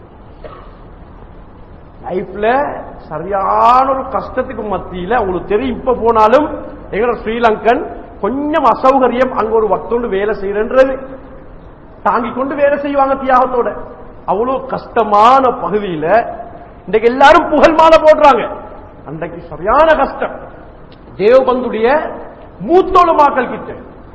லைஃப்ல சரியான ஒரு கஷ்டத்துக்கு மத்தியில உங்களுக்கு தெரியும், இப்ப போனாலும் எங்களோட ஸ்ரீலங்கன் கொஞ்சம் அசௌகரியம், அங்க ஒரு வக்தோண்டு வேலை செய்யறது தாங்கி கொண்டு வேலை செய்வாங்க தியாகத்தோட. அவ்வளவு கஷ்டமான பகுதியில இன்றைக்கு எல்லாரும் புகழ் மாலை போடுறாங்க. அன்றைக்கு சரியான கஷ்டம். தேவபந்துடைய மூத்த உலமாக்கள் கிட்ட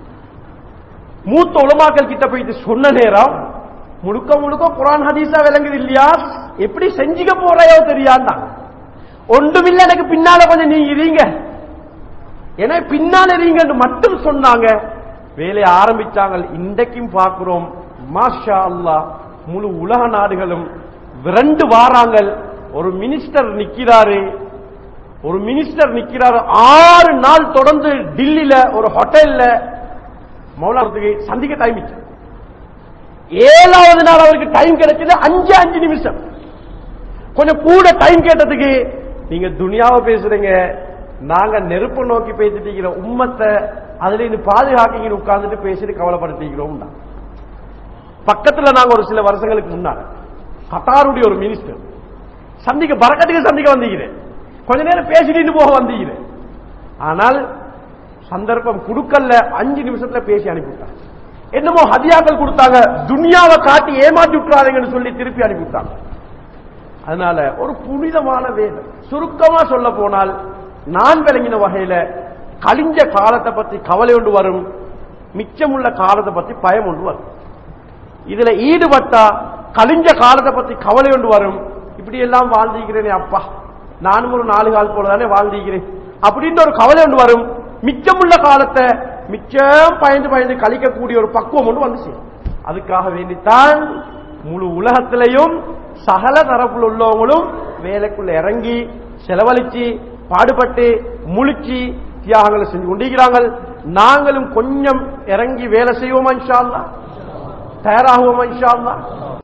மூத்த உலமாக்கள் கிட்ட போயிட்டு சொன்ன நேரம் முழுக்க முழுக்க குர்ஆன் ஹதீஸா விளங்குது இல்லையா, எப்படி செஞ்சுக்க போறையோ தெரியாதான், ஒன்றுமில்ல எனக்கு பின்னால கொஞ்சம் நீங்க இருங்க, ஏன்னா பின்னால இருங்கன்னு மட்டும் சொன்னாங்க. வேலையை ஆரம்பிச்சாங்க. இன்றைக்கும் பார்க்கிறோம், மாஷா அல்லாஹ், முழு உலக நாடுகளும் விரண்டு வாராங்க. ஒரு மினிஸ்டர் நிக்கிறாரு ஒரு மினிஸ்டர் நிக்கிறாரு ஆறு நாள் தொடர்ந்து டில்லியில ஒரு ஹோட்டல்ல மௌலானத்துக்கு சந்திக்க டைம். ஏழாவது நாள் அவருக்கு டைம் கிடைச்சது அஞ்சு அஞ்சு நிமிஷம். கொஞ்சம் கூட டைம் கேட்டதுக்கு, நீங்க துனியாவை பேசுறீங்க, நாங்க நெருப்பு நோக்கி பேசிட்டு உம்மத்தை அதுல இருந்து பாதுகாக்க உட்கார்ந்துட்டு பேசிட்டு கவலைப்படுத்திக்கிறோம். பக்கத்துல நாங்க ஒரு சில வருஷங்களுக்கு முன்னால கட்டாருடைய ஒரு மினிஸ்டர் சந்திக்க பரக்கத்துக்கு சந்திக்க வந்தீங்க, கொஞ்ச நேரம் பேசிட்டு போக வந்தீங்க. ஆனால் சந்தர்ப்பம் கொடுக்கல, அஞ்சு நிமிஷத்துல பேசி அனுப்பிவிட்டாங்க. என்னமோ ஹதியாக்கள் கொடுத்தாங்க, துனியாவை காட்டி ஏமாற்றி விட்டுறாதீங்கன்னு சொல்லி திருப்பி அனுப்பிவிட்டாங்க. அதனால ஒரு புனிதமான வேலை. சுருக்கமா சொல்ல போனால், நான் விளங்கின வகையில கழிஞ்ச காலத்தை பத்தி கவலை ஒன்று வரும், மிச்சமுள்ள காலத்தை பத்தி பயம் ஒன்று வரும். இதுல ஈடுபட்டா கழிஞ்ச காலத்தை பத்தி கவலை ஒன்று வரும். இப்படி எல்லாம் வாழ்ந்திருக்கிறேனே அப்பா, நானும் ஒரு நாலு கால் போலதானே வாழ்ந்திருக்கிறேன் அப்படின்ற ஒரு கவலை ஒன்று வரும். மிச்சமுள்ள காலத்தை மிச்சம் பயந்து பயந்து கழிக்கக்கூடிய ஒரு பக்குவம் ஒன்று வந்து சேரும். அதுக்காக வேண்டித்தான் முழு உலகத்திலையும் சகல தரப்புல உள்ளவங்களும் வேலைக்குள்ள இறங்கி செலவழிச்சு பாடுபட்டு முழிச்சு தியாகங்களை செஞ்சு கொண்டிருக்கிறாங்க. நாங்களும் கொஞ்சம் இறங்கி வேலை செய்வோமா இன்ஷா அல்லாஹ், தயாராகுவோமா இன்ஷா அல்லாஹ்.